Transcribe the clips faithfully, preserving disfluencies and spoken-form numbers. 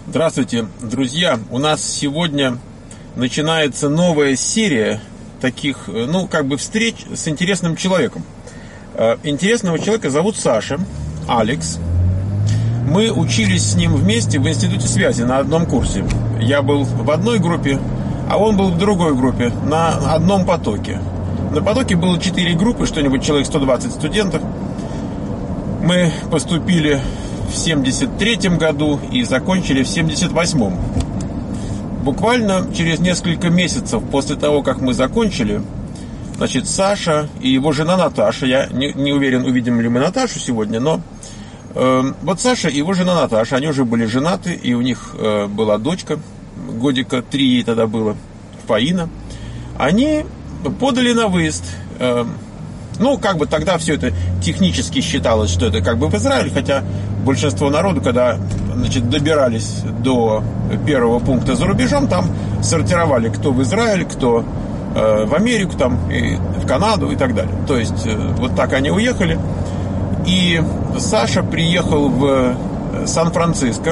Здравствуйте, друзья! У нас сегодня начинается новая серия таких, ну, как бы встреч с интересным человеком. Интересного человека зовут Саша, Алекс. Мы учились с ним вместе в институте связи на одном курсе. Я был в одной группе, а он был в другой группе, на одном потоке. На потоке было четыре группы, что-нибудь человек сто двадцать студентов. Мы поступили в семьдесят третьем году и закончили в семьдесят восьмом. Буквально через несколько месяцев после того, как мы закончили, значит, Саша и его жена Наташа, я не, не уверен, увидим ли мы Наташу сегодня, но э, вот Саша и его жена Наташа, они уже были женаты, и у них э, была дочка, годика три ей тогда было, Фаина. Они подали на выезд. Э, ну, как бы тогда все это технически считалось, что это как бы в Израиль, хотя большинство народу, когда, значит, добирались до первого пункта за рубежом, там сортировали, кто в Израиль, кто э, в Америку, там, и в Канаду и так далее. То есть э, вот так они уехали. И Саша приехал в Сан-Франциско,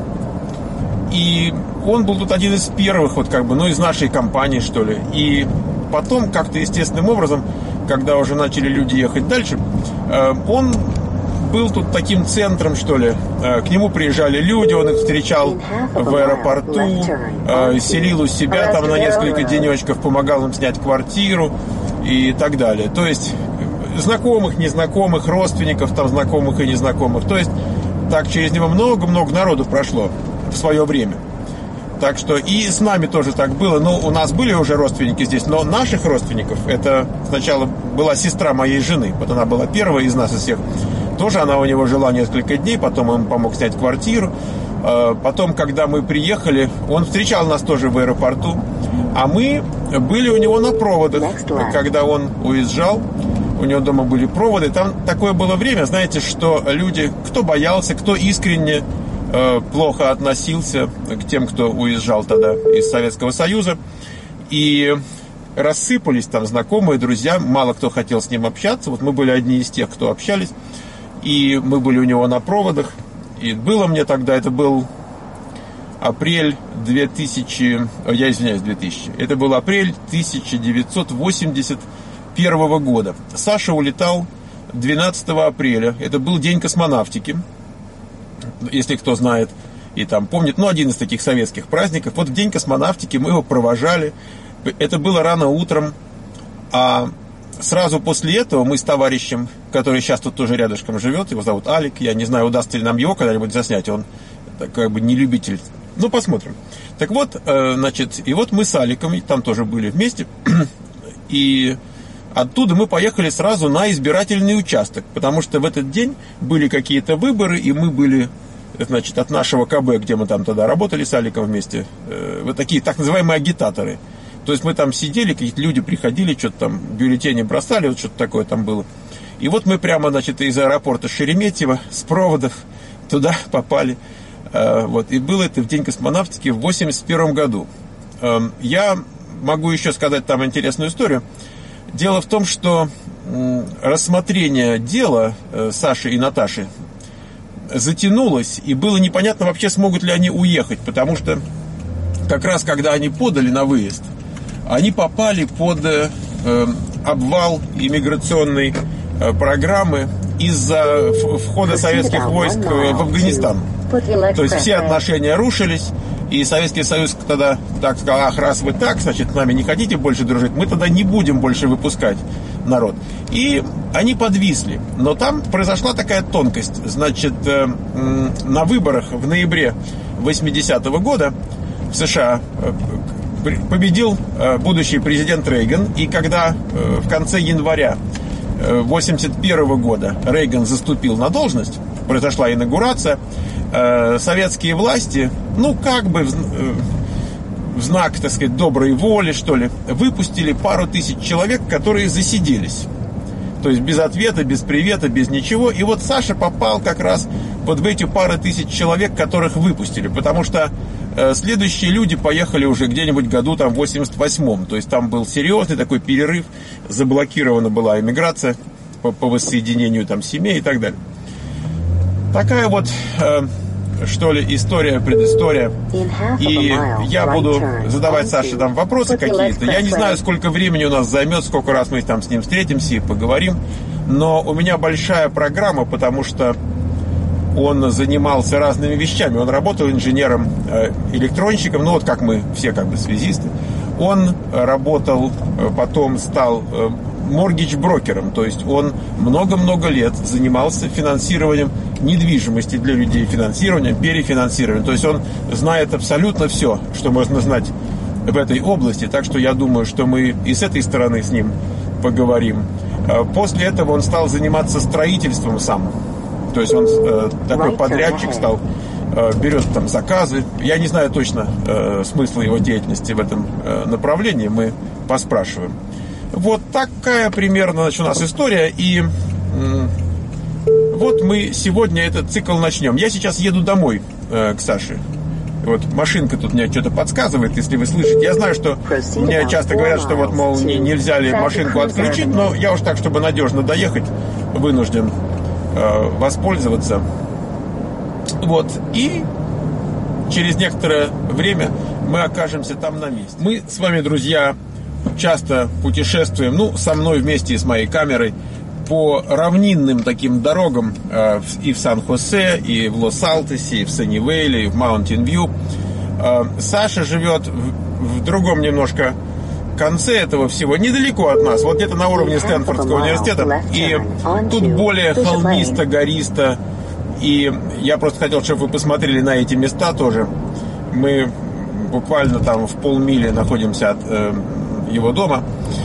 и он был тут один из первых, вот как бы, ну, из нашей компании, что ли. И потом, как-то естественным образом, когда уже начали люди ехать дальше, э, он был тут таким центром, что ли. К нему приезжали люди, он их встречал в аэропорту, селил у себя там на несколько денечков, помогал им снять квартиру и так далее. То есть знакомых, незнакомых, родственников, там знакомых и незнакомых. То есть так через него много-много народу прошло в свое время. Так что и с нами тоже так было. Ну, у нас были уже родственники здесь, но наших родственников, это сначала была сестра моей жены, вот она была первая из нас, из всех. Тоже она у него жила несколько дней, потом он помог снять квартиру. Потом, когда мы приехали, он встречал нас тоже в аэропорту, а мы были у него на проводах, когда он уезжал. У него дома были проводы. Там такое было время, знаете, что люди, кто боялся, кто искренне плохо относился к тем, кто уезжал тогда из Советского Союза. И рассыпались там знакомые, друзья, мало кто хотел с ним общаться. Вот мы были одни из тех, кто общались. И мы были у него на проводах. И было мне тогда, это был апрель две тысячи... Я извиняюсь, две тысячи. Это был апрель тысяча девятьсот восемьдесят первого года. Саша улетал двенадцатого апреля. Это был день космонавтики. Если кто знает и там помнит. Ну, один из таких советских праздников. Вот в день космонавтики мы его провожали. Это было рано утром. А сразу после этого мы с товарищем, который сейчас тут тоже рядышком живет, его зовут Алик, я не знаю, удастся ли нам его когда-нибудь заснять, он как бы не любитель. Ну, посмотрим. Так вот, значит, и вот мы с Аликом там тоже были вместе, и оттуда мы поехали сразу на избирательный участок, потому что в этот день были какие-то выборы, и мы были, значит, от нашего КБ, где мы там тогда работали с Аликом вместе, вот такие так называемые агитаторы. То есть мы там сидели, какие-то люди приходили, что-то там бюллетени бросали, вот что-то такое там было. И вот мы прямо, значит, из аэропорта Шереметьево с проводов туда попали. Вот. И было это в день космонавтики в восемьдесят первом году. Я могу еще сказать там интересную историю. Дело в том, что рассмотрение дела Саши и Наташи затянулось, и было непонятно вообще, смогут ли они уехать, потому что как раз когда они подали на выезд, они попали под э, обвал иммиграционной э, программы из-за входа советских войск в Афганистан. То есть все отношения рушились, и Советский Союз тогда так сказал: ах, раз вы так, значит, с нами не хотите больше дружить, мы тогда не будем больше выпускать народ. И они подвисли. Но там произошла такая тонкость. Значит, э, э, на выборах в ноябре восьмидесятого года в США победил будущий президент Рейган, и когда в конце января восемьдесят первого года Рейган заступил на должность, произошла инаугурация, советские власти, ну, как бы в знак, так сказать, доброй воли, что ли, выпустили пару тысяч человек, которые засиделись. То есть без ответа, без привета, без ничего. И вот Саша попал как раз под эти пару тысяч человек, которых выпустили. Потому что э, следующие люди поехали уже где-нибудь году там в восемьдесят восьмом. То есть там был серьезный такой перерыв. Заблокирована была иммиграция по, по воссоединению там семей и так далее. Такая вот э, что ли, история, предыстория. И я буду задавать Саше там вопросы какие-то. Я не знаю, сколько времени у нас займет, сколько раз мы там с ним встретимся и поговорим. Но у меня большая программа, потому что он занимался разными вещами. Он работал инженером, электронщиком, ну вот как мы все как бы связисты. Он работал, потом стал моргидж-брокером, то есть он много-много лет занимался финансированием недвижимости для людей, финансированием, перефинансированием. То есть он знает абсолютно все, что можно знать в этой области. Так что я думаю, что мы и с этой стороны с ним поговорим. После этого он стал заниматься строительством сам. То есть он э, такой подрядчик стал, э, берет там заказы. Я не знаю точно э, смысла его деятельности в этом э, направлении, мы поспрашиваем. Вот такая примерно, значит, у нас история. И э, вот мы сегодня этот цикл начнем. Я сейчас еду домой э, к Саше. Вот машинка тут мне что-то подсказывает, если вы слышите. Я знаю, что мне часто говорят, что вот, мол, не, нельзя ли машинку отключить, но я уж так, чтобы надежно доехать, вынужден воспользоваться. Вот. И через некоторое время мы окажемся там на месте. Мы с вами, друзья, часто путешествуем, ну, со мной вместе и с моей камерой, по равнинным таким дорогам э, и в Сан-Хосе, и в Лос-Алтосе, и в Саннивейле, и в Маунтин-Вью. Э, Саша живет в, в другом немножко конце этого всего, недалеко от нас, вот где-то на уровне Стэнфордского университета, и тут более холмисто, гористо, и я просто хотел, чтобы вы посмотрели на эти места тоже. Мы буквально там в полмили находимся от э, его дома,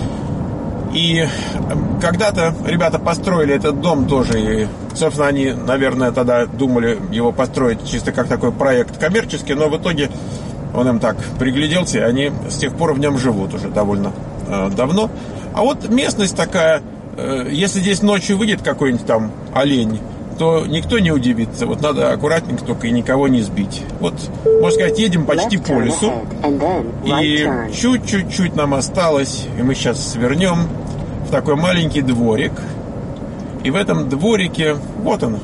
и когда-то ребята построили этот дом тоже, и, собственно, они, наверное, тогда думали его построить чисто как такой проект коммерческий, но в итоге он им так пригляделся, и они с тех пор в нем живут уже довольно э, давно. А вот местность такая, э, если здесь ночью выйдет какой-нибудь там олень, то никто не удивится. Вот надо аккуратненько только и никого не сбить. Вот, можно сказать, едем почти по лесу. И чуть-чуть нам осталось, и мы сейчас свернем в такой маленький дворик. И в этом дворике, вот он.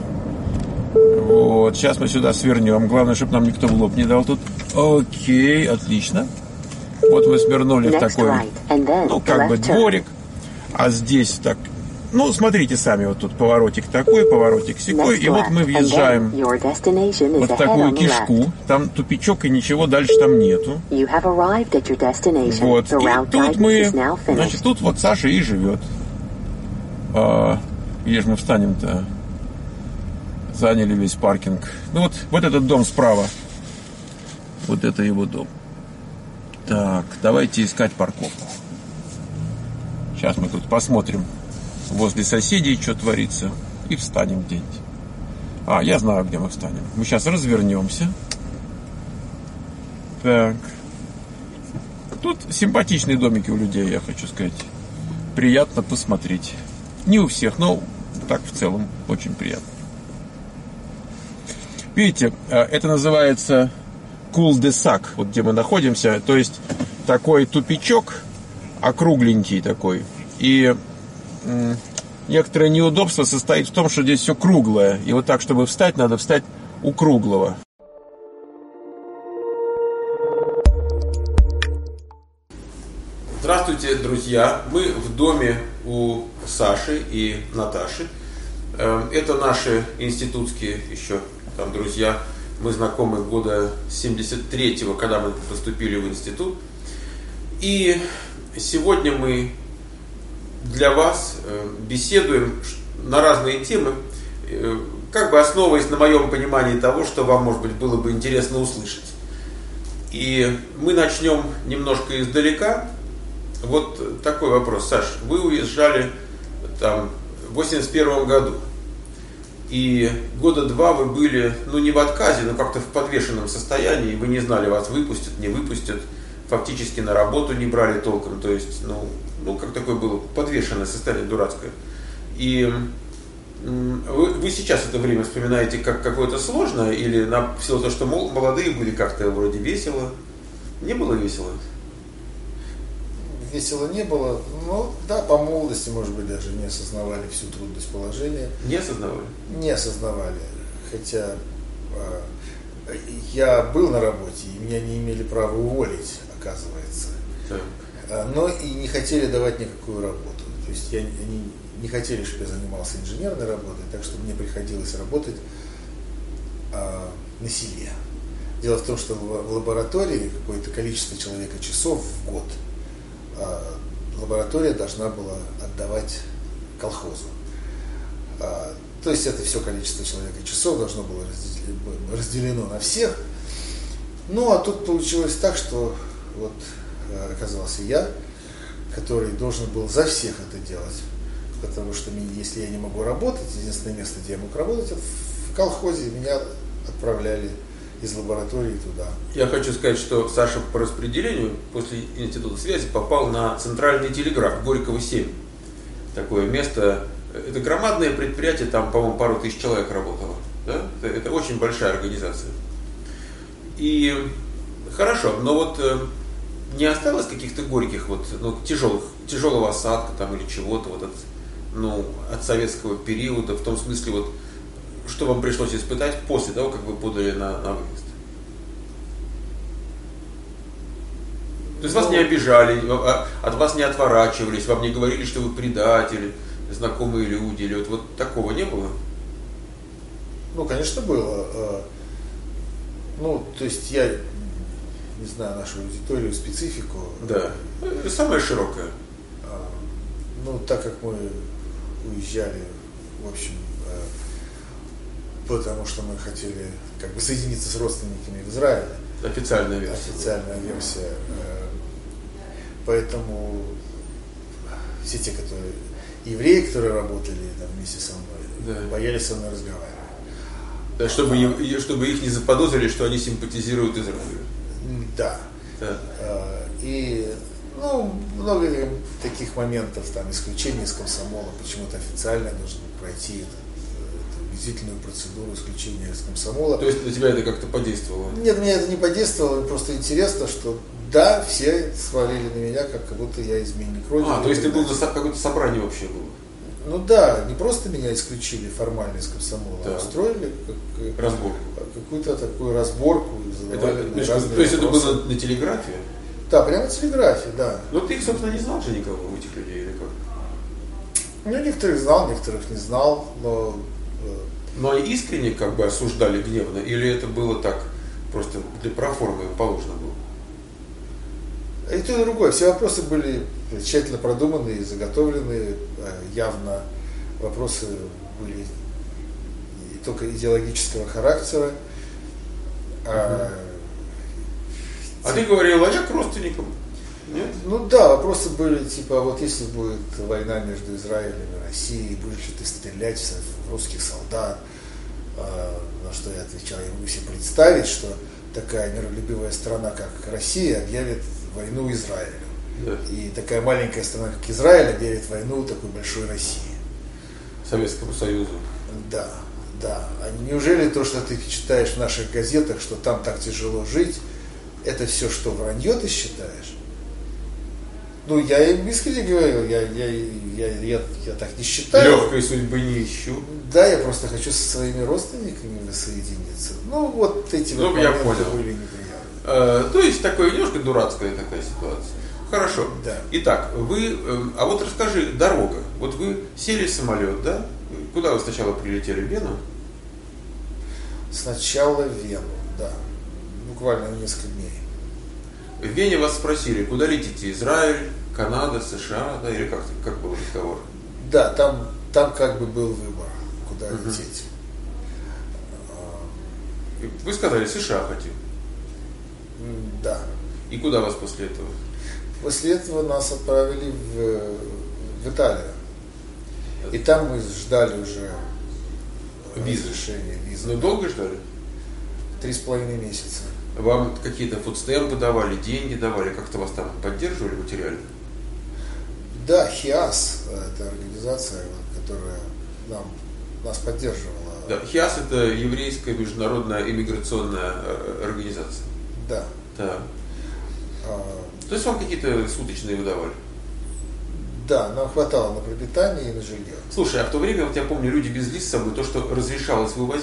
Вот, сейчас мы сюда свернем. Главное, чтобы нам никто в лоб не дал тут. Окей, отлично. Вот мы свернули в такой, ну, как бы дворик. А здесь так, ну, смотрите сами, вот тут поворотик такой, поворотик сякой. И вот мы въезжаем вот в такую кишку. Там тупичок, и ничего дальше там нету. Вот, и тут мы, значит, тут вот Саша и живет. А, где же мы встанем-то? Заняли весь паркинг. Ну вот, вот этот дом справа. Вот это его дом. Так, давайте искать парковку. Сейчас мы тут посмотрим возле соседей, что творится. И встанем где-нибудь. А, я знаю, где мы встанем. Мы сейчас развернемся. Так. Тут симпатичные домики у людей, я хочу сказать. Приятно посмотреть. Не у всех, но так в целом очень приятно. Видите, это называется кул-де-сак, вот где мы находимся. То есть такой тупичок, округленький такой. И м- некоторое неудобство состоит в том, что здесь все круглое. И вот так, чтобы встать, надо встать у круглого. Здравствуйте, друзья! Мы в доме у Саши и Наташи. Это наши институтские еще там друзья. Мы знакомы года семьдесят третьего, когда мы поступили в институт. И сегодня мы для вас беседуем на разные темы, как бы основываясь на моем понимании того, что вам, может быть, было бы интересно услышать. И мы начнем немножко издалека. Вот такой вопрос. Саш, вы уезжали там в восемьдесят первом году. И года два вы были, ну, не в отказе, но как-то в подвешенном состоянии. Вы не знали, вас выпустят, не выпустят. Фактически на работу не брали толком. То есть, ну, ну как такое было подвешенное состояние дурацкое. И вы, вы сейчас это время вспоминаете как какое-то сложное? Или на, в силу того, что молодые были, как-то вроде весело? Не было весело? Весело не было, но да, по молодости, может быть, даже не осознавали всю трудность положения. Не осознавали? Не осознавали, хотя э, я был на работе, и меня не имели права уволить, оказывается. Так. Но и не хотели давать никакую работу. То есть я, они не хотели, чтобы я занимался инженерной работой, так что мне приходилось работать а, на селе. Дело в том, что в лаборатории какое-то количество человека часов в год а, лаборатория должна была отдавать колхозу. А, то есть это все количество человека часов должно было разделено на всех. Ну а тут получилось так, что вот оказался я, который должен был за всех это делать. Потому что если я не могу работать, единственное место, где я мог работать, это в колхозе, меня отправляли из лаборатории туда. Я хочу сказать, что Саша по распределению после института связи попал на центральный телеграф Горького семь. Такое место, это громадное предприятие, там, по-моему, пару тысяч человек работало. Да? Это, это очень большая организация. И хорошо, но вот не осталось каких-то горьких, вот, ну, тяжелых, тяжелого осадка там, или чего-то вот от, ну, от советского периода, в том смысле, вот, что вам пришлось испытать после того, как вы подали на, на выезд? То есть вас не обижали, от вас не отворачивались, вам не говорили, что вы предатели, знакомые люди, или вот, вот такого не было? Ну, конечно, было. Ну, то есть я не знаю нашу аудиторию, специфику. Да, самая широкая. Ну, так как мы уезжали, в общем, потому что мы хотели как бы соединиться с родственниками в Израиле. Официальная версия. Официальная версия. Поэтому все те, которые евреи, которые работали там вместе со мной, да, боялись со мной разговаривать. Да, чтобы, а, чтобы их не заподозрили, что они симпатизируют Израилю. Да. да. И ну, много таких моментов, там, исключения из комсомола, почему-то официально должен пройти эту, эту визительную процедуру исключения из комсомола. То есть на тебя это как-то подействовало? Нет, мне это не подействовало, просто интересно, что да, все свалили на меня, как будто я изменник родины. А, то есть ты был на какое-то собрание вообще было? Ну да, не просто меня исключили формально из комсомола, да, а устроили как, разборку. Какую-то такую разборку. Это, значит, то есть это было на, на телеграфе? Да, прямо на телеграфе, да. Но ты их, собственно, не знал же никого, этих людей, или как? Ну, некоторых знал, некоторых не знал, но... Но они искренне как бы осуждали гневно, или это было так, просто для проформы положено было? И то, и другое. Все вопросы были тщательно продуманы и заготовлены. Явно вопросы были только идеологического характера. А, а ты говорил, а я к родственникам? Нет? Ну да, вопросы были типа, вот если будет война между Израилем и Россией, будешь ли ты стрелять в русских солдат? А, на что я отвечал, я могу себе представить, что такая миролюбивая страна, как Россия, объявит войну Израилю. Да. И такая маленькая страна, как Израиль, объявит войну такой большой России. Советскому Союзу. Да, да. А неужели то, что ты читаешь в наших газетах, что там так тяжело жить, это все, что вранье ты считаешь? Ну, я им искренне говорю, я, я, я, я, я так не считаю. Легкой судьбы не ищу. Да, я просто хочу со своими родственниками воссоединиться. Ну, вот эти ну, вот я моменты понял. были неприятны. А, то есть, такая немножко дурацкая такая ситуация. Хорошо. Да. Итак, вы, а вот расскажи, дорога. Вот вы сели в самолет, да? Куда вы сначала прилетели? В Вену? Сначала в Вену, да. Буквально несколько дней. В Вене вас спросили, куда летите? Израиль, Канада, США, да, или как, как был разговор? Да, там, там как бы был выбор, куда uh-huh. лететь. Вы сказали, США хотим. Да. И куда вас после этого? После этого нас отправили в, в Италию. И там мы ждали уже визы. Разрешения визы. Но долго ждали? Три с половиной месяца. Вам какие-то фудстемпы давали, деньги давали, как-то вас там поддерживали материально? Да, ХИАС, это организация, которая нам, нас поддерживала. Да, ХИАС это еврейская международная иммиграционная организация. Да. Да. А, То есть вам какие-то суточные выдавали? Да, нам хватало на пропитание и на жилье. Слушай, а в то время, вот я помню, люди везли с собой то, что разрешалось вывозить,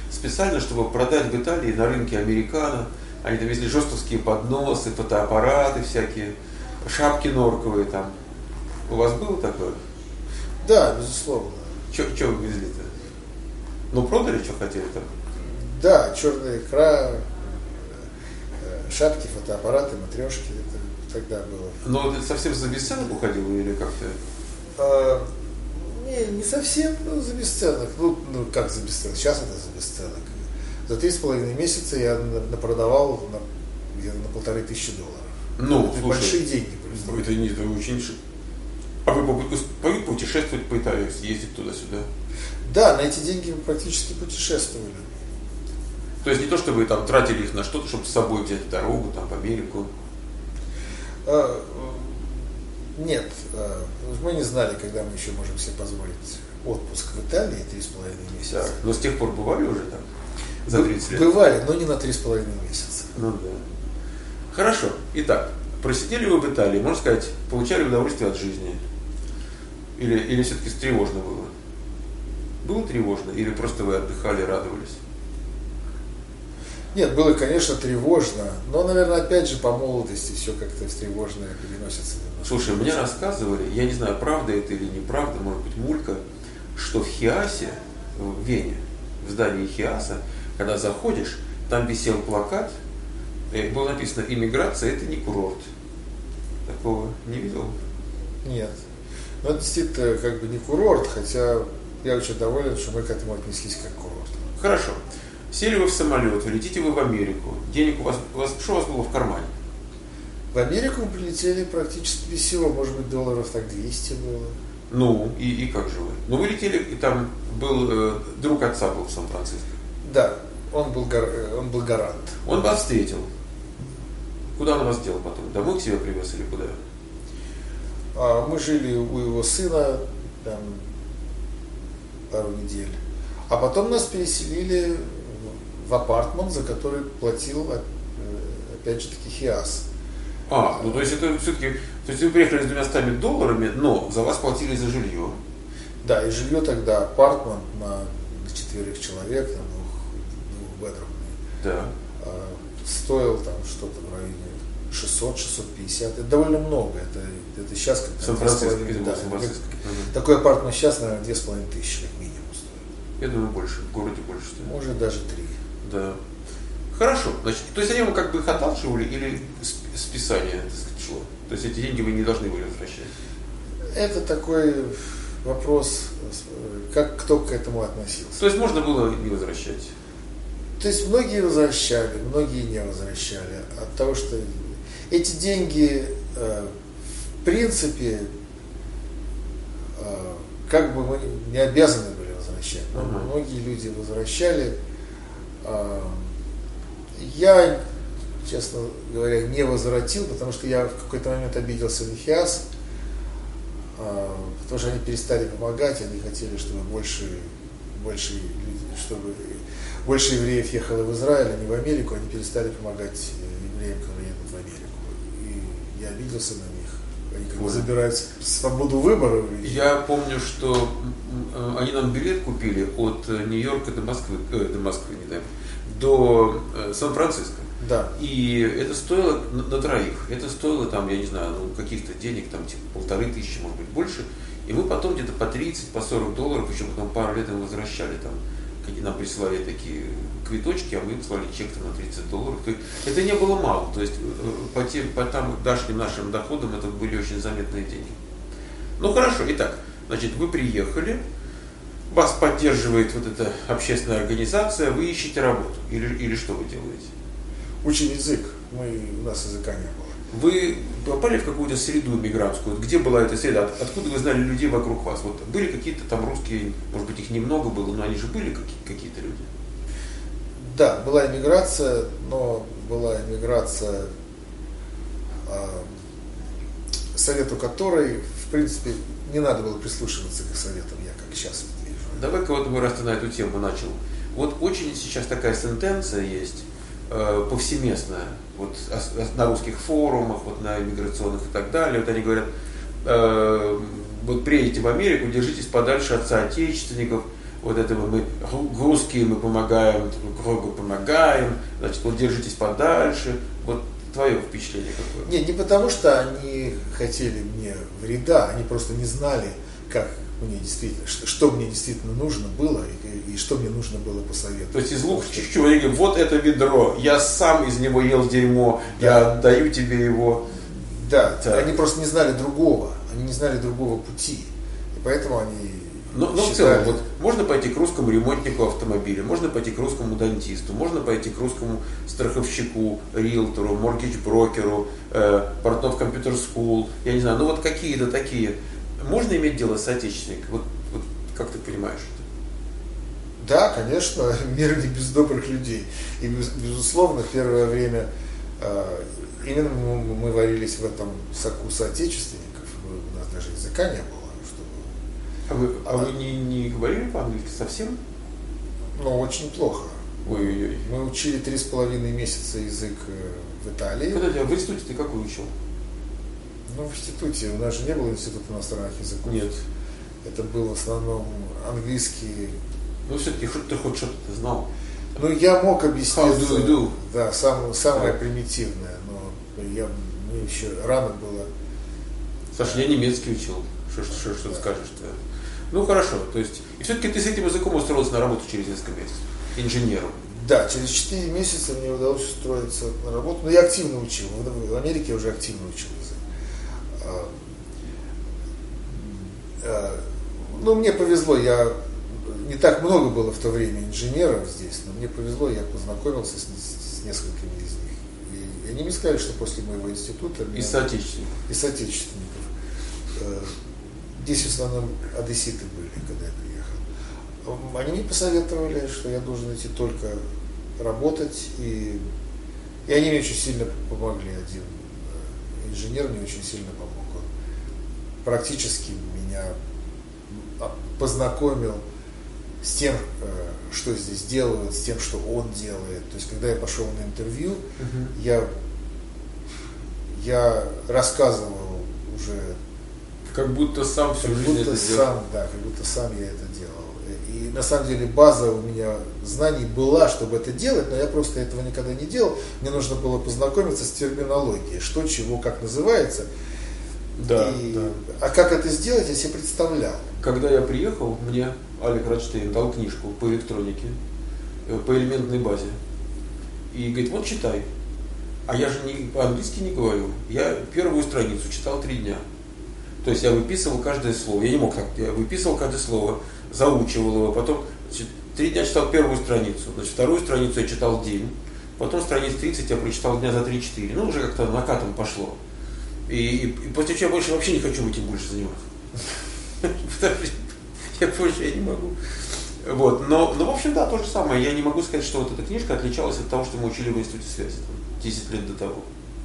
специально, чтобы продать в Италии на рынке американо. Они там везли жестовские подносы, фотоаппараты всякие, шапки норковые там. У вас было такое? Да, безусловно. Что вы везли-то? Ну, продали, что хотели там? Да, черная икра, шапки, фотоаппараты, матрешки, это тогда было. Но это совсем за бесценок уходило или как-то? А, не, не совсем, ну, за бесценок. Ну, ну, как за бесценок? Сейчас это за бесценок. За три с половиной месяца я напродавал на, где-то на полторы тысячи долларов. Ну, это слушай, большие деньги. Просто. Это не это очень... А вы путешествовать по Италии, съездить туда-сюда? Да, на эти деньги мы практически путешествовали. То есть не то, что вы там тратили их на что-то, чтобы с собой взять дорогу там, в Америку? А, нет, а, мы не знали, когда мы еще можем себе позволить отпуск в Италии три с половиной месяца. Так, но с тех пор бывали уже там? За тридцать лет? Бывали, но не на три с половиной месяца. Ну да. Хорошо. Итак, просидели вы в Италии, можно сказать, получали удовольствие от жизни? Или, или все-таки тревожно было? Было тревожно? Или просто вы отдыхали, радовались? Нет, было, конечно, тревожно, но, наверное, опять же, по молодости все как-то тревожное переносится. Слушай, мне рассказывали, я не знаю, правда это или неправда, может быть, мулька, что в Хиасе, в Вене, в здании Хиаса, когда заходишь, там висел плакат, и было написано: иммиграция — это не курорт. Такого не видел? Нет. Но это действительно как бы не курорт, хотя я очень доволен, что мы к этому отнеслись как к курорту. Хорошо. Сели вы в самолет, летите вы в Америку. Денег у вас, у вас, что у вас было в кармане? В Америку мы прилетели практически без всего, может быть, долларов так двести было. Ну, и, и как же вы? Ну, вы летели, и там был, э, друг отца был в Сан-Франциско. Да, он был, он был гарант. Он вас встретил. Куда он вас делал потом? Домой к себе привез или куда? А, мы жили у его сына там пару недель. А потом нас переселили в апартмент, за который платил, опять же таки, Хиас. А, ну то есть это все-таки, то есть вы приехали с двумястами долларами, но за вас платили за жилье. Да, и жилье тогда апартмент на, на четверых человек, на двух, двухбедрумный, да. а, стоил там что-то в районе шестьсот — шестьсот пятьдесят. Это довольно много. Это, это сейчас как Сан-Франциско, да, Сан-Франциско. Такой апартмент сейчас, наверное, две с половиной тысячи как минимум стоит. Я думаю, больше, в городе больше стоит. Может, даже три. Да. Хорошо. Значит, то есть они вам как бы их одалживали или списание, так сказать, шло? То есть эти деньги вы не должны были возвращать? Это такой вопрос, как кто к этому относился. То есть можно было не возвращать? То есть многие возвращали, многие не возвращали. От того, что эти деньги, в принципе, как бы мы не обязаны были возвращать. Но uh-huh. многие люди возвращали. Я, честно говоря, не возвратил, потому что я в какой-то момент обиделся на Хиас, потому что они перестали помогать, они хотели, чтобы больше, больше, чтобы больше евреев ехало в Израиль, а не в Америку, они перестали помогать евреям, которые едут в Америку. И я обиделся на них. Они как бы забирают свободу выбора. Я помню, что они нам билет купили от Нью-Йорка до Москвы, э, до Москвы, не знаю, до э, Сан-Франциско. Да. И это стоило на, на троих. Это стоило там, я не знаю, ну, каких-то денег, там типа полторы тысячи, может быть, больше. И мы потом где-то по тридцать, по сорок долларов, еще потом пару лет мы возвращали там. Нам присылали такие квиточки, а мы им слали чек на тридцать долларов. Это не было мало. То есть по, тем, по тамошним нашим доходам это были очень заметные деньги. Ну хорошо, итак, значит, вы приехали, вас поддерживает вот эта общественная организация, вы ищете работу. Или, или что вы делаете? Учим язык. Мы, у нас языка не было. Вы попали в какую-то среду мигрантскую? Где была эта среда? От, откуда вы знали людей вокруг вас? Вот были какие-то там русские, может быть, их немного было, но они же были какие- какие-то люди? Да, была иммиграция, но была иммиграция, э, совету которой, в принципе, не надо было прислушиваться к советам, я как сейчас вижу. Давай-ка вот мы, раз ты на эту тему начал. Вот очень сейчас такая сентенция есть, э, повсеместная, вот на русских форумах, вот на иммиграционных и так далее. Вот они говорят, э, вот приедете в Америку, держитесь подальше от соотечественников, вот этого мы русские, мы помогаем, друг другу помогаем, значит, вот держитесь подальше. Вот твое впечатление какое? Не, не потому что они хотели мне вреда, они просто не знали, как мне действительно, что, что мне действительно нужно было и, и что мне нужно было посоветовать. То есть из лука чуть-чуть они говорят, вот это ведро, я сам из него ел дерьмо, да. Я отдаю тебе его. Да, так. Они просто не знали другого, они не знали другого пути. И поэтому они Но, но в целом, вот, можно пойти к русскому ремонтнику автомобиля, можно пойти к русскому дантисту, можно пойти к русскому страховщику, риэлтору, моргидж-брокеру, э, Портнов компьютер скул, я не знаю, ну вот какие-то такие. Можно иметь дело с соотечественником? Вот, вот как ты понимаешь это? Да, конечно, мир не без добрых людей. И, безусловно, первое время э, именно мы, мы варились в этом соку соотечественников. У нас даже языка не было. Чтобы... А вы, а вы не, не говорили по-английски совсем? Ну, очень плохо. Ой-ой-ой. Мы учили три с половиной месяца язык в Италии. Подожди, а в институте ты какой учил? Ну, в институте. У нас же не было института иностранных языков. Нет. Это был в основном английский. Ну, все-таки ты хоть что-то знал. Ну, я мог объяснить. How do you do? Да, сам, самое yeah. примитивное. Но я, мне еще рано было. Саша, я немецкий учил. Что, что, что да. ты скажешь-то? Ну, хорошо. То есть, и все-таки ты с этим языком устроился на работу через несколько месяцев. Инженером. Да, через четыре месяца мне удалось устроиться на работу. Но я активно учил. В Америке я уже активно учил язык. Ну, мне повезло, я не так много было в то время инженеров здесь, но мне повезло, я познакомился с, с несколькими из них. И они мне сказали, что после моего института... Из соотечественников. Из соотечественников. Здесь в основном одесситы были, когда я приехал. Они мне посоветовали, что я должен идти только работать, и, и они мне очень сильно помогли. Один инженер мне очень сильно помог. Он практически меня познакомил с тем, что здесь делают, с тем, что он делает. То есть, когда я пошел на интервью, uh-huh. я, я рассказывал уже... Как будто сам всю жизнь это сам, делал. Да, как будто сам я это делал. И на самом деле база у меня знаний была, чтобы это делать, но я просто этого никогда не делал. Мне нужно было познакомиться с терминологией, что, чего, как называется. Да, и, да. А как это сделать, я себе представлял. Когда я приехал, мне Алек Радштейн дал книжку по электронике, по элементной базе. И говорит, вот читай. А я же не, по-английски не говорю. Я первую страницу читал три дня. То есть я выписывал каждое слово. Я не мог так. Я выписывал каждое слово, заучивал его. Потом значит, три дня читал первую страницу. Значит, вторую страницу я читал день. Потом страниц тридцать я прочитал дня за три-четыре. Ну, уже как-то накатом пошло. И, и, и после чего я больше вообще не хочу этим больше заниматься. Я больше я не могу. Вот. Но, но, в общем, да, то же самое. Я не могу сказать, что вот эта книжка отличалась от того, что мы учили в институте связи десять лет до того.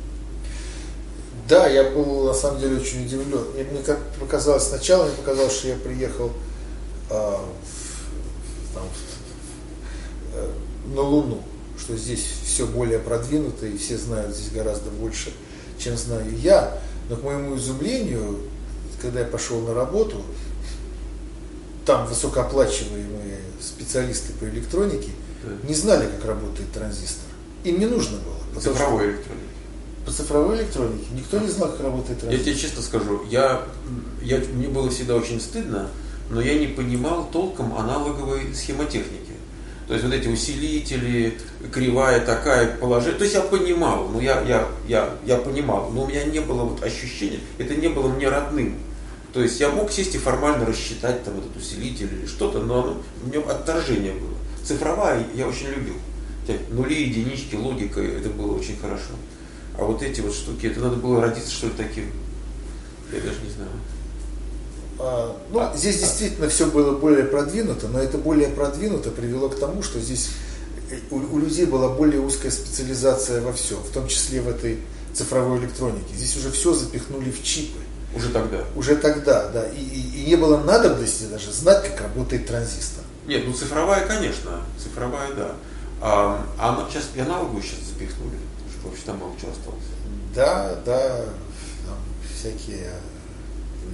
Да, я был на самом деле очень удивлен. И мне как показалось сначала, мне показалось, что я приехал э, там, э, на Луну, что здесь все более продвинуто и все знают здесь гораздо больше, чем знаю я. Но к моему изумлению, когда я пошел на работу, там высокооплачиваемые специалисты по электронике да. не знали, как работает транзистор. Им не нужно было. По цифровой электронике. По цифровой электронике никто не знал, как работает транзистор. Я тебе честно скажу, я, я, мне было всегда очень стыдно, но я не понимал толком аналоговой схемотехники. То есть вот эти усилители, кривая такая, положение. То есть я понимал, ну я, я, я, я понимал, но у меня не было вот ощущения, это не было мне родным. То есть я мог сесть и формально рассчитать там этот усилитель или что-то, но оно, у меня отторжение было. Цифровая я очень любил. Нули, единички, логика, это было очень хорошо. А вот эти вот штуки, это надо было родиться что ли таким. Я даже не знаю. А, ну, а, здесь а, действительно все было более продвинуто, но это более продвинуто привело к тому, что здесь у, у людей была более узкая специализация во всем, в том числе в этой цифровой электронике. Здесь уже все запихнули в чипы. Уже тогда? Уже тогда, да. И, и, и не было надобности даже знать, как работает транзистор. Нет, ну цифровая, конечно, цифровая, да. А, а сейчас и аналоговую сейчас запихнули, что вообще там мало чего осталось. Да, да, там всякие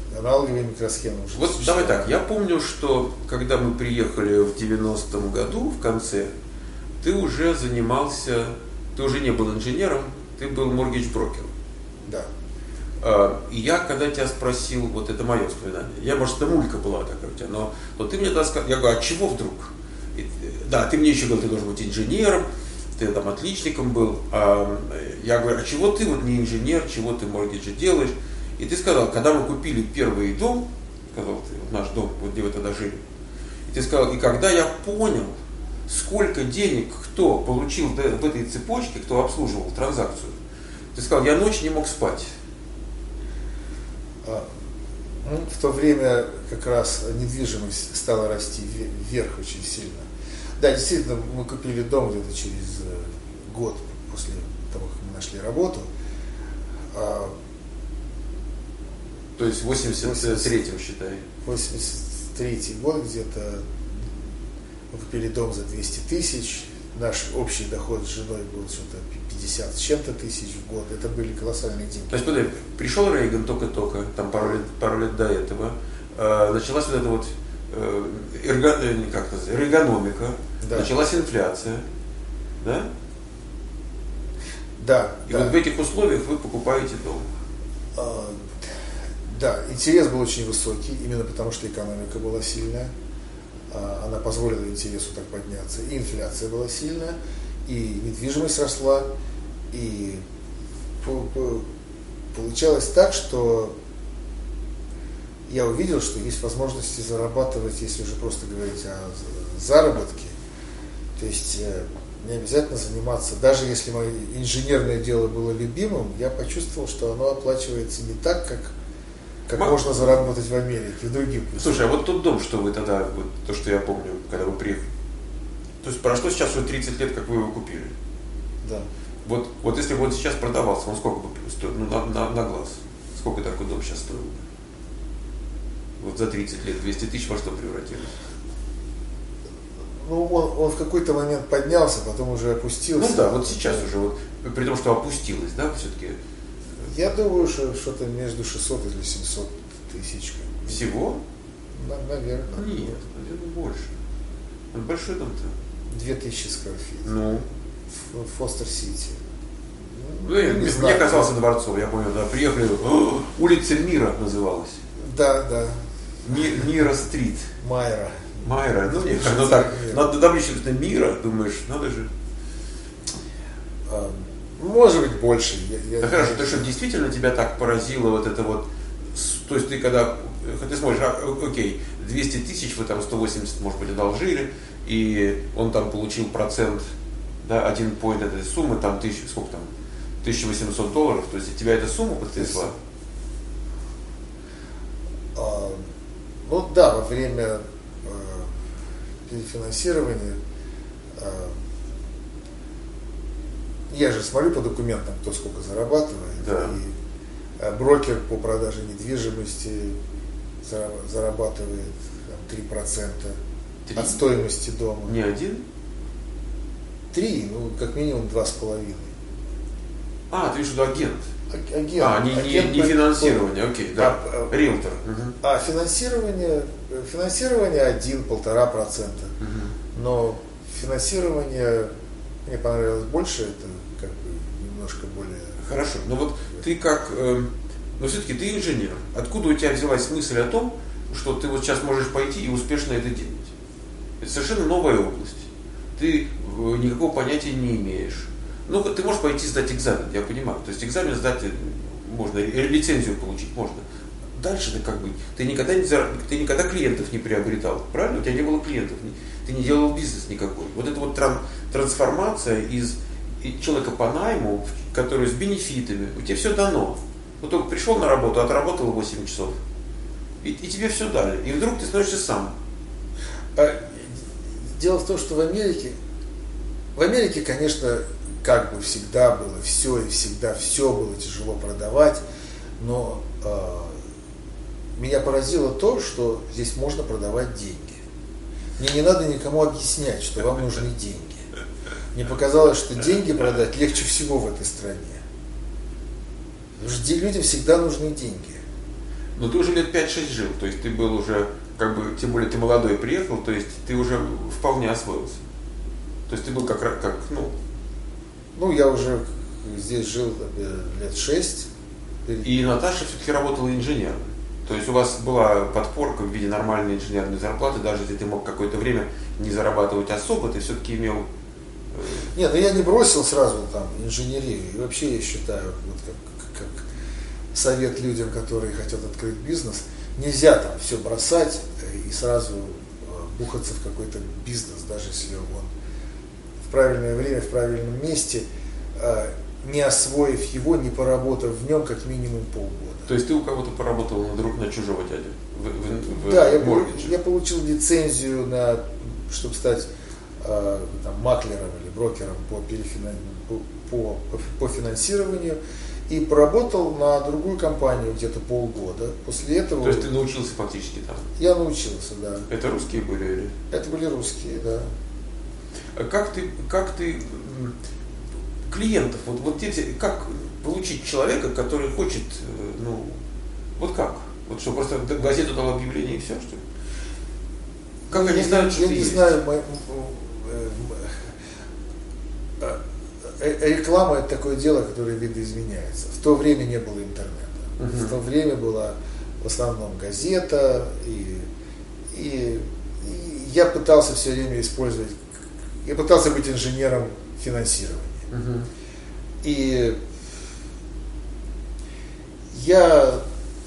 аналоговые микросхемы уже Вот давай так, я помню, что когда мы приехали в девяностом году, в конце, ты уже занимался, ты уже не был инженером, ты был моргидж-брокером. Да. И я, когда тебя спросил, вот это мое воспоминание, я, может, это мулька была такая у тебя, но, но ты мне тогда сказал, я говорю, а чего вдруг? И, да, ты мне еще говорил, ты должен быть инженером, ты там отличником был. А я говорю, а чего ты вот не инженер, чего ты моргиджи делаешь? И ты сказал, когда мы купили первый дом, сказал ты, наш дом, вот где вы тогда жили, и ты сказал, и когда я понял, сколько денег кто получил в этой цепочке, кто обслуживал транзакцию, ты сказал, я ночь не мог спать. В то время как раз недвижимость стала расти вверх очень сильно. Да, действительно, мы купили дом где-то через год после того, как мы нашли работу. То есть в восемьдесят третьем, считай. восемьдесят третий год где-то мы купили дом за двести тысяч. Наш общий доход с женой был что-то пятьдесят с чем-то тысяч в год. Это были колоссальные деньги. То есть, подожди, пришел Рейган только-только, там пару лет, пару лет до этого, э, началась вот эта вот э, эрго, э, как называется, эргономика, да. Началась инфляция, да? Да. И да. вот в этих условиях вы покупаете дом. А, да, интерес был очень высокий, именно потому что экономика была сильная. Она позволила интересу так подняться, и инфляция была сильная, и недвижимость росла, и получалось так, что я увидел, что есть возможности зарабатывать, если уже просто говорить о заработке, то есть не обязательно заниматься, даже если мое инженерное дело было любимым, я почувствовал, что оно оплачивается не так, как Как Ма... можно заработать в Америке, в других путях. Слушай, а вот тот дом, что вы тогда, вот то, что я помню, когда вы приехали, то есть прошло сейчас уже тридцать лет, как вы его купили. Да. Вот, вот если бы он сейчас продавался, он сколько бы стоил, ну, на, на, на глаз? Сколько такой дом сейчас стоил? Вот за тридцать лет двести тысяч во что превратилось? Ну, он, он в какой-то момент поднялся, потом уже опустился. Ну да, вот сейчас уже, вот, при том, что опустилось, да, все-таки. Я думаю, что что-то между шестьсот или семьсот тысяч. Всего? На, наверное. Нет, наверное, больше. Он большой дом-то? Две тысячи скорфит. Ну? В Фостер-Сити. Ну, ну, не мне казался Дворцов, я помню, да, приехали, о, улица Мира называлась. Да, да. Ми, Мира-стрит. Майра. Майра, ну, нет, ну так, надо табличку Мира, думаешь, надо же. А, может быть, больше. Я, я да хорошо, то, что действительно тебя так поразило вот это вот, то есть ты когда, ты смотришь, а, окей, двести тысяч вы там сто восемьдесят, может быть, одолжили, и он там получил процент, да, один поинт этой суммы, там тысяча, сколько там, тысяча восемьсот долларов, то есть тебя эта сумма потрясла? А, ну да, во время э, перефинансирования э, я же смотрю по документам, кто сколько зарабатывает, да. И э, брокер по продаже недвижимости зарабатывает там, три процента от стоимости дома. Не один? Три, ну как минимум два с половиной. А, ты что, агент? Агент. А, не, агент не, не финансирование, окей, да. А, риэлтор. Угу. А финансирование, финансирование один-полтора процента. Угу. Но финансирование мне понравилось больше, это как бы немножко более. Хорошо, но вот ты как, э, но все-таки ты инженер. Откуда у тебя взялась мысль о том, что ты вот сейчас можешь пойти и успешно это делать? Это совершенно новая область. Ты э, никакого понятия не имеешь. Ну, ты можешь пойти сдать экзамен, я понимаю. То есть экзамен сдать можно, лицензию получить можно. Дальше ты как бы, ты никогда, не, ты никогда клиентов не приобретал, правильно? У тебя не было клиентов, ты не делал бизнес никакой. Вот эта вот тран, трансформация из человека по найму, который с бенефитами, у тебя все дано. Вот только пришел на работу, отработал восемь часов, и, и тебе все дали. И вдруг ты становишься сам. Дело в том, что в Америке, в Америке, конечно, как бы всегда было все и всегда все было тяжело продавать, но э, меня поразило то, что здесь можно продавать деньги. Мне не надо никому объяснять, что вам нужны деньги. Мне показалось, что деньги продать легче всего в этой стране. Потому что людям всегда нужны деньги. Но ты уже лет пять-шесть жил, то есть ты был уже, как бы, тем более ты молодой приехал, то есть ты уже вполне освоился. То есть ты был как, как ну... Ну, я уже здесь жил лет шесть. И Наташа все-таки работала инженером. То есть у вас была подпорка в виде нормальной инженерной зарплаты, даже если ты мог какое-то время не зарабатывать особо, ты все-таки имел... Нет, ну я не бросил сразу там инженерию. И вообще я считаю, вот как, как совет людям, которые хотят открыть бизнес, нельзя там все бросать и сразу бухаться в какой-то бизнес, даже если он в правильное время, в правильном месте, не освоив его, не поработав в нем как минимум полгода. То есть ты у кого-то поработал на друг на чужого дядю? В, в, да, в я, я получил лицензию, на, чтобы стать э, там, маклером или брокером по, перефинан... по, по, по финансированию, и поработал на другую компанию где-то полгода. После этого... То есть ты научился фактически там? Я научился, да. Это русские были или? Это были русские, да. А как ты, как ты клиентов, вот, вот эти, как получить человека, который хочет, ну, вот как? Вот что, просто газету дал объявление и все, что ли? Как ну, они я, знают, что я ты не есть? знаю, мы, реклама это такое дело, которое видоизменяется. В то время не было интернета. Uh-huh. В то время была в основном газета, и, и, и я пытался все время использовать, я пытался быть инженером финансирования. Uh-huh. И я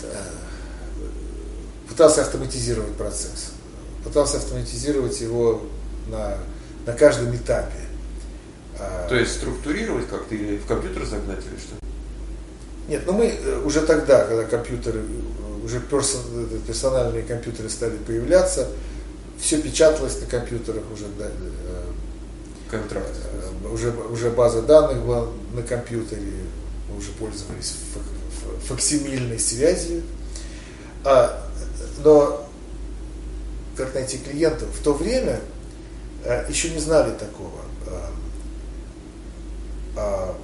пытался автоматизировать процесс. Пытался автоматизировать его на, на каждом этапе. То есть структурировать как-то или в компьютер загнать или что? Нет, ну мы уже тогда, когда компьютеры, уже персональные компьютеры стали появляться, все печаталось на компьютерах уже, да, контракт. Уже, уже база данных была на компьютере, мы уже пользовались факсимильной связью. А, но как найти клиентов? В то время а, еще не знали такого. А, а,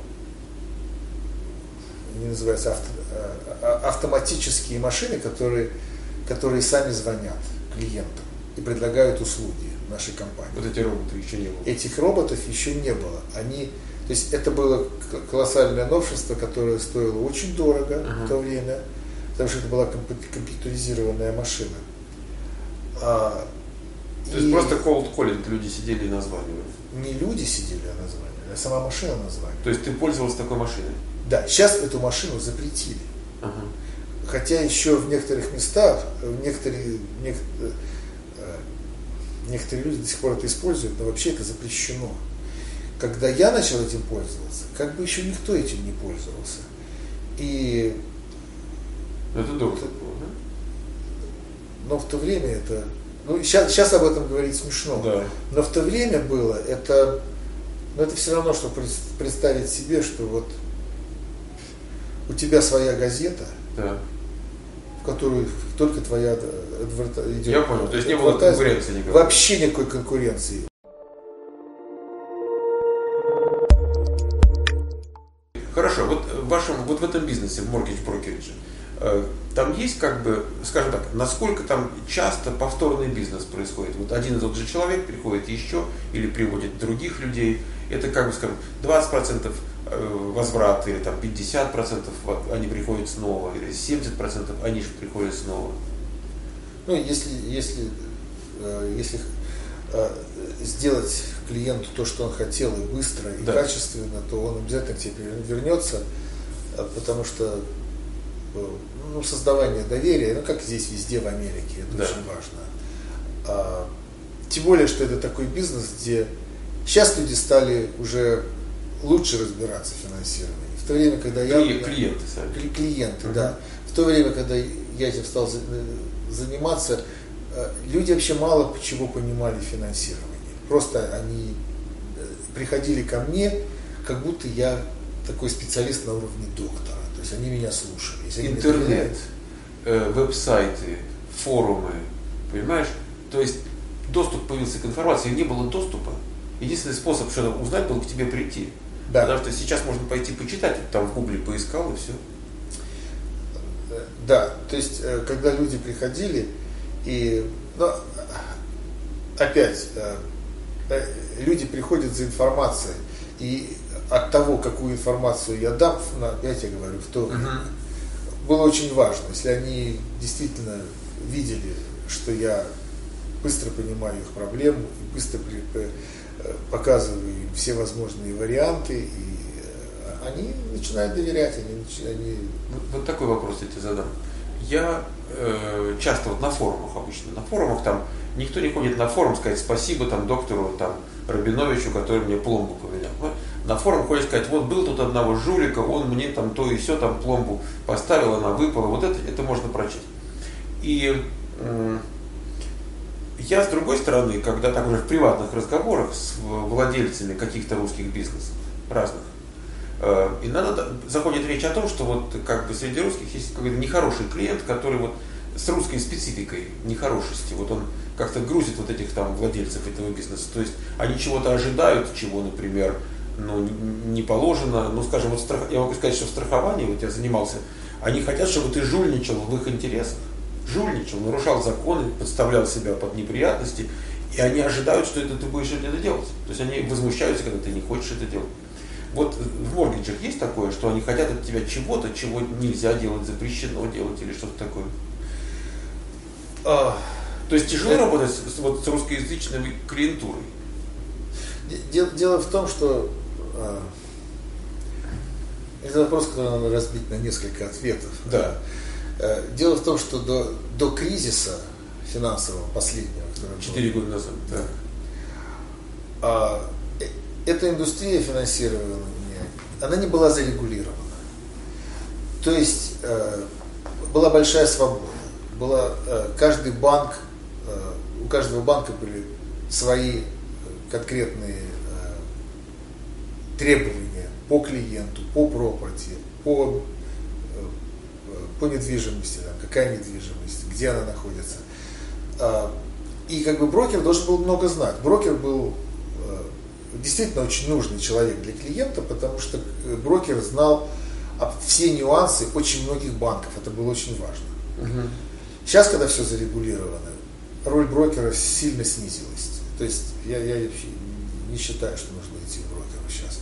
не называется авто, а, автоматические машины, которые, которые сами звонят клиентам и предлагают услуги нашей компании. Вот эти роботы еще не было. Этих роботов еще не было. Они, то есть это было колоссальное новшество, которое стоило очень дорого uh-huh. в то время, потому что это была компьютеризированная машина. А, то и есть просто cold calling, люди сидели и названивали? Не люди сидели, а названивали, а сама машина названивала. То есть ты пользовался такой машиной? Да, сейчас эту машину запретили. Uh-huh. Хотя еще в некоторых местах, в некоторые, некоторые Некоторые люди до сих пор это используют, но вообще это запрещено. Когда я начал этим пользоваться, как бы еще никто этим не пользовался. И это дорого было, да? Но в то время это... Ну, сейчас, сейчас об этом говорить смешно. Да. Но в то время было это... Но это все равно, что представить себе, что вот у тебя своя газета, да. в которую только твоя идет. Я понял, то есть не было конкуренции никакой. Вообще никакой конкуренции. Хорошо, вот в вашем, вот в этом бизнесе, в mortgage brokerage, там есть как бы, скажем так, насколько там часто повторный бизнес происходит? Вот один и тот же человек приходит еще или приводит других людей. Это как бы, скажем, двадцать процентов возврат или там пятьдесят процентов они приходят снова, или семьдесят процентов они же приходят снова. Ну, если, если, если сделать клиенту то, что он хотел, и быстро, и да. качественно, то он обязательно к тебе вернется, потому что ну, создавание доверия, ну как здесь везде в Америке, это да. очень важно. А, тем более, что это такой бизнес, где сейчас люди стали уже лучше разбираться в финансировании. В то время, когда я... Клиенты сами. Клиенты, uh-huh. да. В то время, когда я этим стал заниматься, люди вообще мало чего понимали в финансировании. Просто они приходили ко мне, как будто я такой специалист на уровне доктора. То есть они меня слушали. Если интернет, э, веб-сайты, форумы, понимаешь? То есть доступ появился к информации, не было доступа. Единственный способ что-то узнать был к тебе прийти. Да. Потому что сейчас можно пойти почитать, там в гугле поискал и все. Да, то есть, когда люди приходили, и, ну, опять, люди приходят за информацией, и от того, какую информацию я дам, опять я говорю, в то время, uh-huh. было очень важно, если они действительно видели, что я быстро понимаю их проблему, и быстро показываю им все возможные варианты, и они начинают доверять. Они, они... Вот, вот такой вопрос я тебе задам. Я э, часто вот на форумах обычно, на форумах там никто не ходит на форум сказать спасибо там доктору там Рабиновичу, который мне пломбу поменял. На форум ходит сказать, вот был тут одного жулика, он мне там то и все там пломбу поставил, она выпала. Вот это, это можно прочесть. И э, я, с другой стороны, когда так уже в приватных разговорах с владельцами каких-то русских бизнесов, разных, э, иногда заходит речь о том, что вот как бы среди русских есть какой-то нехороший клиент, который вот с русской спецификой нехорошести, вот он как-то грузит вот этих там владельцев этого бизнеса. То есть они чего-то ожидают, чего, например, ну, не положено. Ну, скажем, вот страх... я могу сказать, что в страховании, вот я занимался, они хотят, чтобы ты жульничал в их интересах. Жульничал, нарушал законы, подставлял себя под неприятности, и они ожидают, что это ты будешь это делать. То есть они возмущаются, когда ты не хочешь это делать. Вот в моргиджах есть такое, что они хотят от тебя чего-то, чего нельзя делать, запрещено делать или что-то такое? А, то есть тяжело это... работать с, вот, с русскоязычной клиентурой? Дело, дело в том, что а, это вопрос, который надо разбить на несколько ответов. Да. Дело в том, что до, до кризиса финансового последнего, который Четыре года назад, да. А, эта индустрия финансирования, она не была зарегулирована. То есть э, была большая свобода. Была, э, каждый банк, э, у каждого банка были свои конкретные э, требования по клиенту, по пропорти, по по недвижимости, там, какая недвижимость, где она находится. И как бы брокер должен был много знать. Брокер был действительно очень нужный человек для клиента, потому что брокер знал все нюансы очень многих банков. Это было очень важно. Угу. Сейчас, когда все зарегулировано, роль брокера сильно снизилась. То есть я, я вообще не считаю, что нужно идти к брокеру сейчас.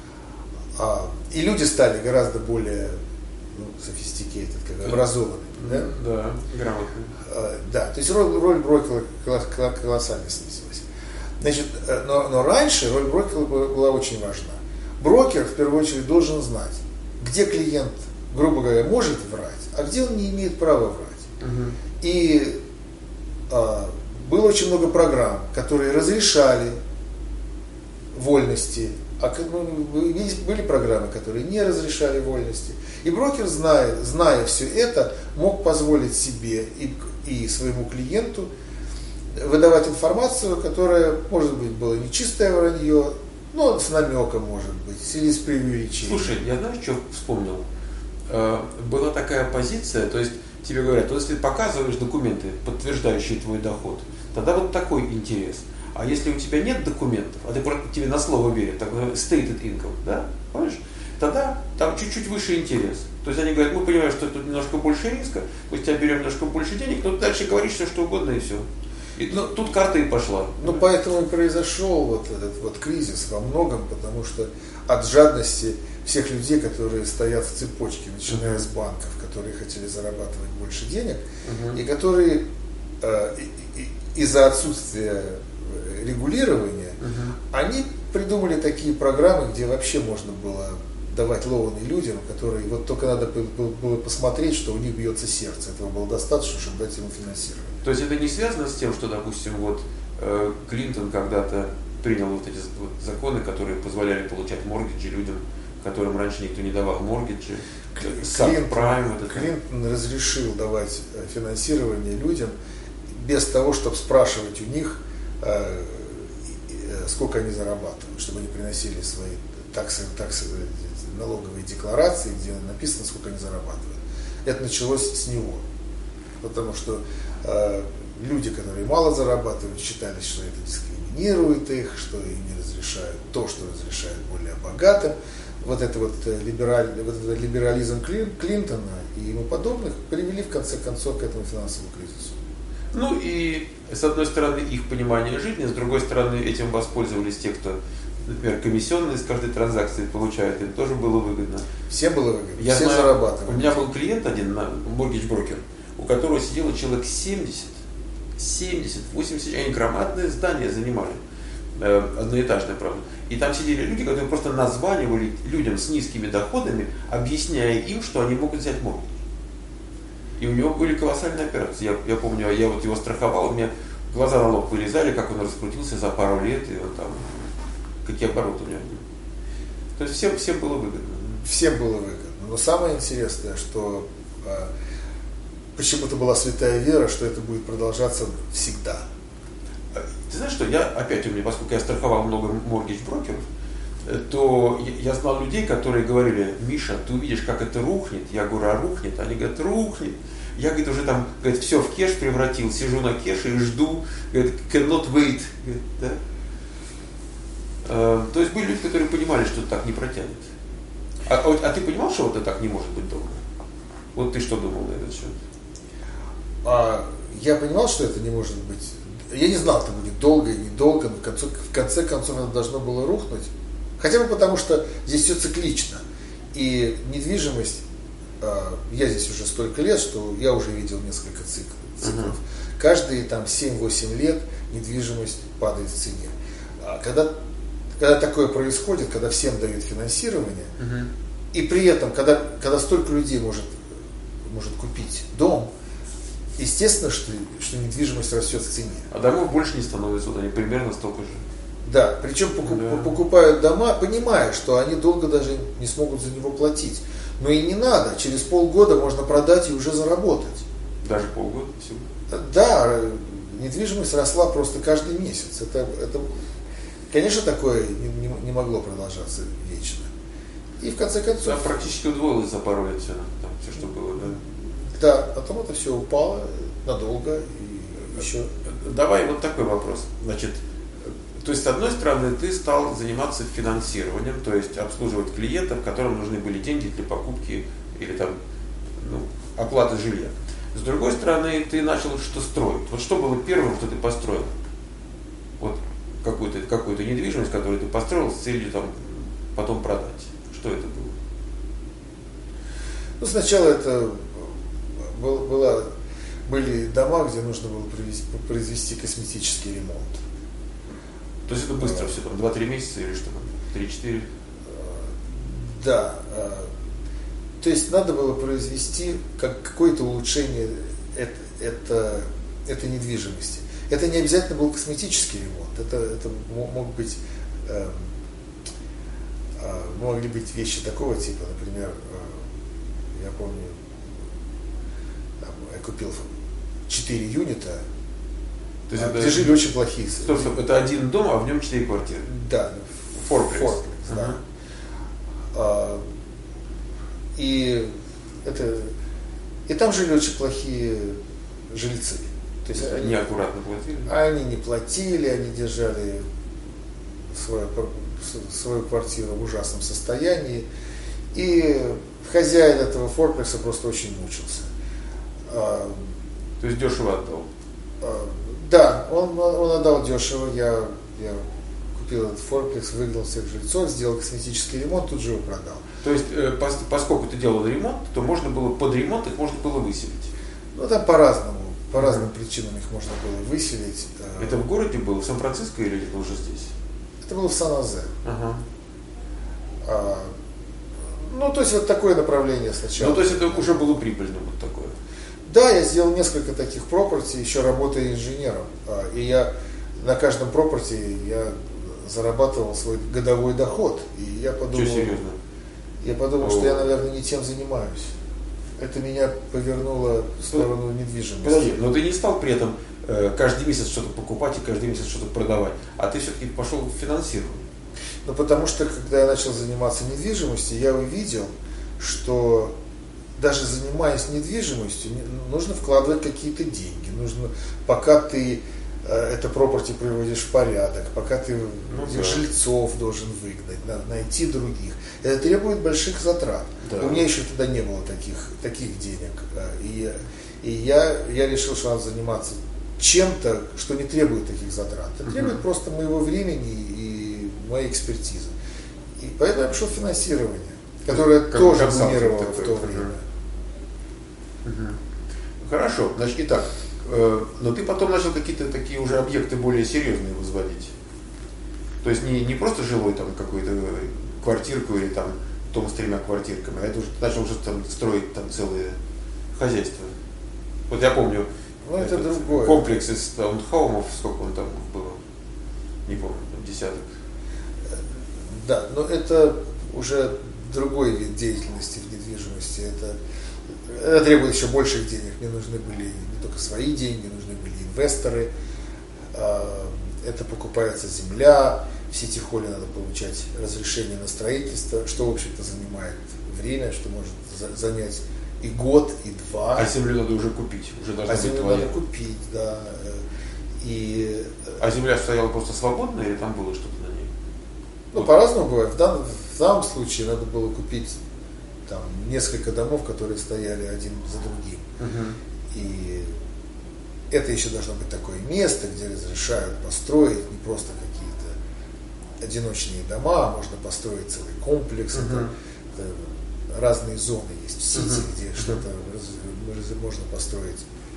И люди стали гораздо более ну, sophisticated, как образованными, да? Да, грамотно. А, да, то есть роль, роль брокера колоссально снизилась. Значит, но, но раньше роль брокера была очень важна. Брокер, в первую очередь, должен знать, где клиент, грубо говоря, может врать, а где он не имеет права врать. Угу. И а, было очень много программ, которые разрешали вольности, а были программы, которые не разрешали вольности. И брокер, зная, зная все это, мог позволить себе и, и своему клиенту выдавать информацию, которая, может быть, была не чистое вранье, но с намеком, может быть, или с преувеличением. Слушай, я знаешь, что вспомнил? Была такая позиция, то есть тебе говорят, вот если ты показываешь документы, подтверждающие твой доход, тогда вот такой интерес. А если у тебя нет документов, а ты тебе на слово верят, так stated income, да, понимаешь? Тогда там чуть-чуть выше интерес. То есть они говорят, мы понимаем, что тут немножко больше риска, пусть тебя берем немножко больше денег, но ты дальше говоришь все, что угодно и все. И ну, тут карта и пошла. Ну, поэтому и произошел вот этот вот кризис во многом, потому что от жадности всех людей, которые стоят в цепочке, начиная uh-huh. с банков, которые хотели зарабатывать больше денег, uh-huh. и которые э, и, и, из-за отсутствия регулирования, uh-huh. они придумали такие программы, где вообще можно было давать лоуны людям, которые вот только надо было посмотреть, что у них бьется сердце. Этого было достаточно, чтобы дать ему финансирование. То есть это не связано с тем, что, допустим, вот э, Клинтон когда-то принял вот эти вот законы, которые позволяли получать моргиджи людям, которым раньше никто не давал моргиджи. Клинтон, Prime, вот Клинтон разрешил давать финансирование людям без того, чтобы спрашивать у них, э, сколько они зарабатывают, чтобы они приносили свои таксы, таксы, налоговые декларации, где написано, сколько они зарабатывают. Это началось с него. Потому что э, люди, которые мало зарабатывают, считали, что это дискриминирует их, что им не разрешают то, что разрешают более богатым. Вот это вот, либераль, вот этот либерализм Клинтона и ему подобных привели в конце концов к этому финансовому кризису. Ну и с одной стороны их понимание жизни, с другой стороны этим воспользовались те, кто, например, комиссионные с каждой транзакции получают, им тоже было выгодно. Всем было выгодно, Я все знаю, зарабатывали. У меня был клиент один, mortgage broker, у которого сидело человек семьдесят, семьдесят, восемьдесят, они громадное здание занимали, одноэтажное, правда. И там сидели люди, которые просто названивали людям с низкими доходами, объясняя им, что они могут взять mortgage. И у него были колоссальные операции. Я, я помню, я вот его страховал, у меня глаза на лоб вылезали, как он раскрутился за пару лет, и вот там, какие обороты у него были. То есть всем, всем было выгодно. Всем было выгодно. Но самое интересное, что а, почему-то была святая вера, что это будет продолжаться всегда. Ты знаешь что, я, опять у меня, поскольку я страховал много моргидж-брокеров, то я знал людей, которые говорили: Миша, ты увидишь, как это рухнет. Я говорю: а рухнет? Они говорят: рухнет. Я, говорит, уже там, говорит, все в кеш превратил, сижу на кеше и жду, говорит, cannot wait. Говорит, да? а, то есть были люди, которые понимали, что это так не протянет. А, а, а ты понимал, что вот это так не может быть долго? Вот ты что думал на этот счет? А, я понимал, что это не может быть. Я не знал, это будет долго и недолго, но в конце, в конце концов это должно было рухнуть. Хотя бы потому, что здесь все циклично. И недвижимость, я здесь уже столько лет, что я уже видел несколько циклов. Uh-huh. Каждые там семь-восемь лет недвижимость падает в цене. Когда, когда такое происходит, когда всем дают финансирование, uh-huh. и при этом, когда, когда столько людей может, может купить дом, естественно, что, что недвижимость растет в цене. А домов больше не становится, вот они примерно столько же. Да, причем покуп, да. покупают дома, понимая, что они долго даже не смогут за него платить. Но и не надо, через полгода можно продать и уже заработать. Даже полгода всего? Да, недвижимость росла просто каждый месяц. Это, это, конечно, такое не, не, не могло продолжаться вечно. И в конце концов... Да, практически удвоилось за пару лет все, там, все, что было, да? Да, потом это все упало надолго и еще... Давай вот такой вопрос. Значит, то есть, с одной стороны, ты стал заниматься финансированием, то есть обслуживать клиентов, которым нужны были деньги для покупки или там, ну, оплаты жилья. С другой стороны, ты начал что строить. Вот что было первым, что ты построил? Вот какую-то, какую-то недвижимость, которую ты построил с целью там, потом продать. Что это было? Ну, сначала это был, было, были дома, где нужно было произвести, произвести косметический ремонт. То есть это быстро все, там два-три месяца или что там? три-четыре? Да. То есть надо было произвести как, какое-то улучшение это, это, этой недвижимости. Это не обязательно был косметический ремонт. Это, это мог быть, э, э, могли быть вещи такого типа. Например, э, я помню, там, я купил четыре юнита. То есть а, это, где жили очень плохие. Стоп, стоп, это один дом, а в нем четыре квартиры. Да, форплекс. Форплекс, да. Uh-huh. А, и это и там жили очень плохие жильцы. То есть они аккуратно платили? Они не платили, они держали свою, свою квартиру в ужасном состоянии. И хозяин этого форплекса просто очень мучился. А, То есть дешево отдал? А, да, он, он отдал дешево. Я, я купил этот форплекс, выгнал всех жильцов, сделал косметический ремонт, тут же его продал. То есть, э, поскольку ты делал ремонт, то можно было под ремонт их можно было выселить? Ну, там по-разному. По разным mm-hmm. причинам их можно было выселить. Это в городе было, в Сан-Франциско или это уже здесь? Это было в Сан-Хозе. Uh-huh. А, ну, то есть вот такое направление сначала. Ну, то есть это уже было прибыльно вот такое? Да, я сделал несколько таких пропорти, еще работая инженером. А, и я на каждом пропорти я зарабатывал свой годовой доход. И я подумал, что, серьезно? Я подумал, О. что я, наверное, не тем занимаюсь. Это меня повернуло в сторону недвижимости. Подожди, но ты не стал при этом э, каждый месяц что-то покупать и каждый месяц что-то продавать, а ты все-таки пошел в финансирование. Ну, потому что, когда я начал заниматься недвижимостью, я увидел, что даже занимаясь недвижимостью, нужно вкладывать какие-то деньги. Нужно, пока ты это property приводишь в порядок, пока ты ну, да. жильцов должен выгнать, надо найти других. Это требует больших затрат. Да. У меня еще тогда не было таких, таких денег. И, и я, я решил, что надо заниматься чем-то, что не требует таких затрат. Это требует угу. просто моего времени и моей экспертизы. И поэтому я пришел в финансирование, которое как тоже доминировало в то время. Угу. Хорошо, значит, итак, э, но ты потом начал какие-то такие уже объекты более серьезные возводить. То есть не, не просто жилой там какую-то квартирку или там дом с тремя квартирками, а это уже начал уже там строить там целые хозяйства. Вот я помню, ну, это другое. Комплекс из таунхаумов, сколько он там было, не помню, там десяток. Да, но это уже другой вид деятельности в недвижимости. Это, это требует еще больших денег. Мне нужны были не только свои деньги, нужны были инвесторы. Это покупается земля, в Сити-Холле надо получать разрешение на строительство, что, в общем-то, занимает время, что может занять и год, и два. А землю надо уже купить, уже должна а быть землю твоя. надо купить, да. И... А земля стояла просто свободная или там было что-то на ней? Ну, вот. По-разному бывает. В данном, в данном случае надо было купить там несколько домов, которые стояли один за другим. Угу. И это еще должно быть такое место, где разрешают построить не просто какие-то одиночные дома, а можно построить целый комплекс. Uh-huh. Это, это разные зоны есть в Сити, uh-huh. где uh-huh. что-то раз, можно построить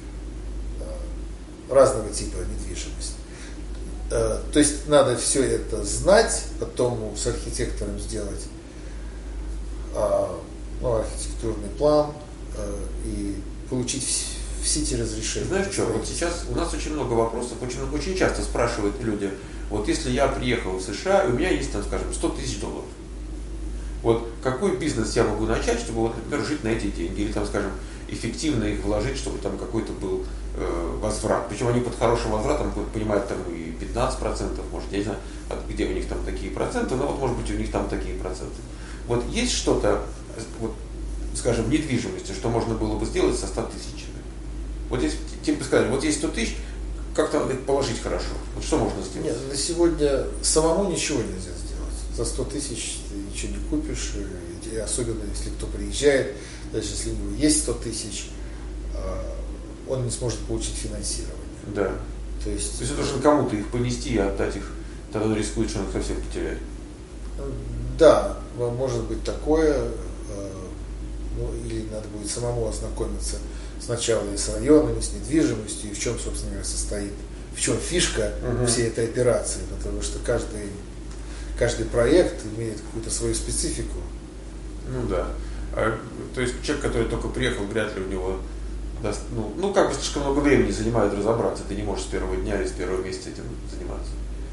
э, разного типа недвижимость. Э, то есть надо все это знать, потом с архитектором сделать э, ну, архитектурный план э, и получить все. В Сити разрешение. Знаешь что, вот сейчас у нас очень много вопросов, очень, очень часто спрашивают люди, вот если я приехал в США, и у меня есть там, скажем, сто тысяч долларов, вот какой бизнес я могу начать, чтобы, вот, например, жить на эти деньги, или там, скажем, эффективно их вложить, чтобы там какой-то был э, возврат. Причем они под хорошим возвратом понимают там и пятнадцать процентов, может, я не знаю, где у них там такие проценты, но вот может быть у них там такие проценты. Вот есть что-то, вот, скажем, в недвижимости, что можно было бы сделать со ста тысячами? Вот если тебе сказали, вот есть сто тысяч, как-то надо их положить хорошо. Вот что можно сделать? Нет, на сегодня самому ничего нельзя сделать. За сто тысяч ты ничего не купишь, и особенно если кто приезжает, даже если у него есть сто тысяч, он не сможет получить финансирование. Да. То есть, То есть это нужно кому-то их понести и отдать их, тогда он рискует, что он их совсем потеряет. Да, может быть такое, ну, или надо будет самому ознакомиться сначала и с районами, с недвижимостью, и в чем, собственно говоря, состоит, в чем фишка uh-huh. всей этой операции, потому что каждый, каждый проект имеет какую-то свою специфику. Ну да. А, то есть человек, который только приехал, вряд ли у него даст, ну, ну как бы слишком много времени занимает разобраться, ты не можешь с первого дня или с первого месяца этим заниматься.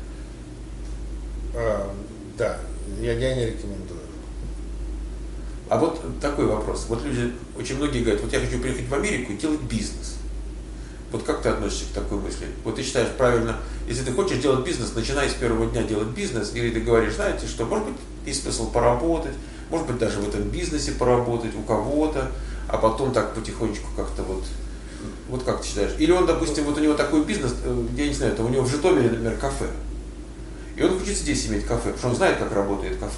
А, да, я, я не рекомендую. А вот такой вопрос. Вот люди, очень многие говорят, вот я хочу приехать в Америку и делать бизнес. Вот как ты относишься к такой мысли? Вот ты считаешь правильно, если ты хочешь делать бизнес, начинай с первого дня делать бизнес, или ты говоришь, знаете что, может быть, есть смысл поработать, может быть, даже в этом бизнесе поработать у кого-то, а потом так потихонечку как-то вот, вот как ты считаешь? Или он, допустим, вот у него такой бизнес, я не знаю, там у него в Житомире, например, кафе. И он хочет здесь иметь кафе, потому что он знает, как работает кафе.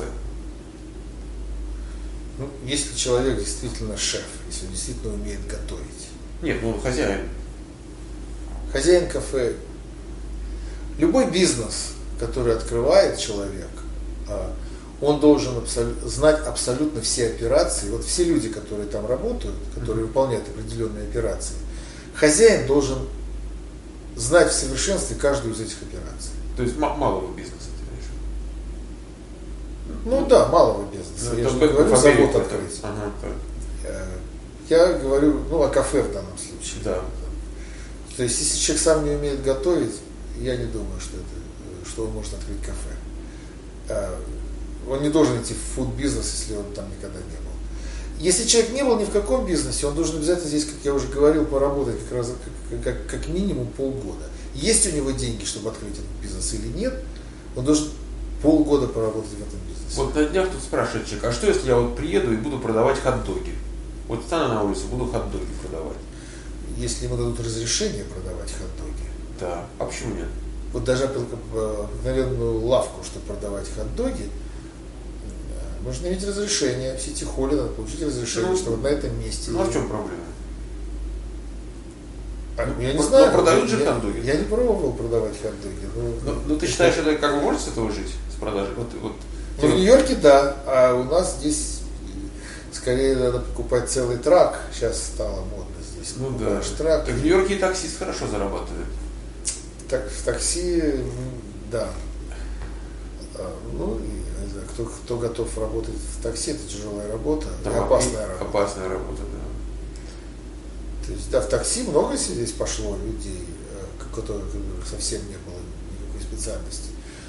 Ну, если человек действительно шеф, если он действительно умеет готовить. Нет, ну он хозяин. Хозяин кафе. Любой бизнес, который открывает человек, он должен абсолютно, знать абсолютно все операции. Вот все люди, которые там работают, которые mm-hmm. выполняют определенные операции, хозяин должен знать в совершенстве каждую из этих операций. То есть малого бизнеса. Ну да, малого бизнеса. Ну, я же не говорю завод открыть. Ага, я говорю, ну, о кафе в данном случае. Да. То есть, если человек сам не умеет готовить, я не думаю, что, это, что он может открыть кафе. Он не должен идти в фуд-бизнес, если он там никогда не был. Если человек не был ни в каком бизнесе, он должен обязательно здесь, как я уже говорил, поработать как, раз, как, как, как минимум полгода. Есть у него деньги, чтобы открыть этот бизнес или нет, он должен полгода поработать в этом бизнесе. Вот на днях тут спрашивает человек, а что если я вот приеду и буду продавать хот-доги? Вот стану на улице, буду хот-доги продавать. Если ему дадут разрешение продавать хот-доги. Да. А почему нет? Вот даже обыкновенную лавку, чтобы продавать хот-доги, нужно иметь разрешение. В сити-холле надо получить разрешение, ну, что вот на этом месте. Ну а в чем проблема? А, ну, я не ну, знаю. Продают же я, хот-доги. Я не пробовал продавать хот-доги. Ну, ну, ну ты считаешь, это как бы может с этого жить? С продажи? Вот, вот, ну, в Нью-Йорке да, а у нас здесь скорее надо покупать целый трак. Сейчас стало модно здесь. Ну да. Трак. Так в Нью-Йорке и таксист хорошо зарабатывает. Так, в такси, да. Ну, не знаю, кто, кто готов работать в такси, это тяжелая работа, Да, и опасная работа. Опасная работа, да. То есть, да, в такси много здесь пошло людей, которых совсем не было никакой специальности.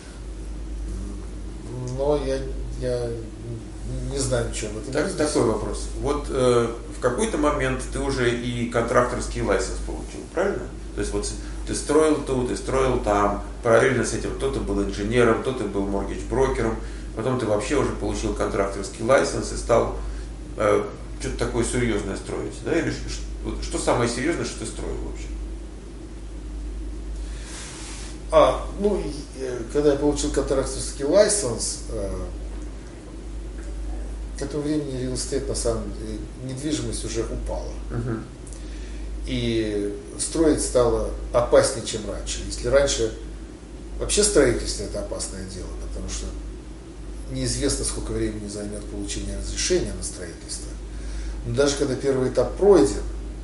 Но я, я не знаю ничего об этом. Так, такой вопрос. Вот э, в какой-то момент ты уже и контракторский лайсенс получил, правильно? То есть вот ты строил тут, ты строил там, параллельно с этим кто-то был инженером, кто-то был моргидж-брокером, потом ты вообще уже получил контракторский лайсенс и стал э, что-то такое серьезное строить, да? Или что, что самое серьезное, что ты строил вообще? А, ну, когда я получил контракторский лайсенс, э, к этому времени real estate, на самом деле, недвижимость уже упала. Uh-huh. И строить стало опаснее, чем раньше. Если раньше вообще строительство это опасное дело, потому что неизвестно, сколько времени займет получение разрешения на строительство. Но даже когда первый этап пройден,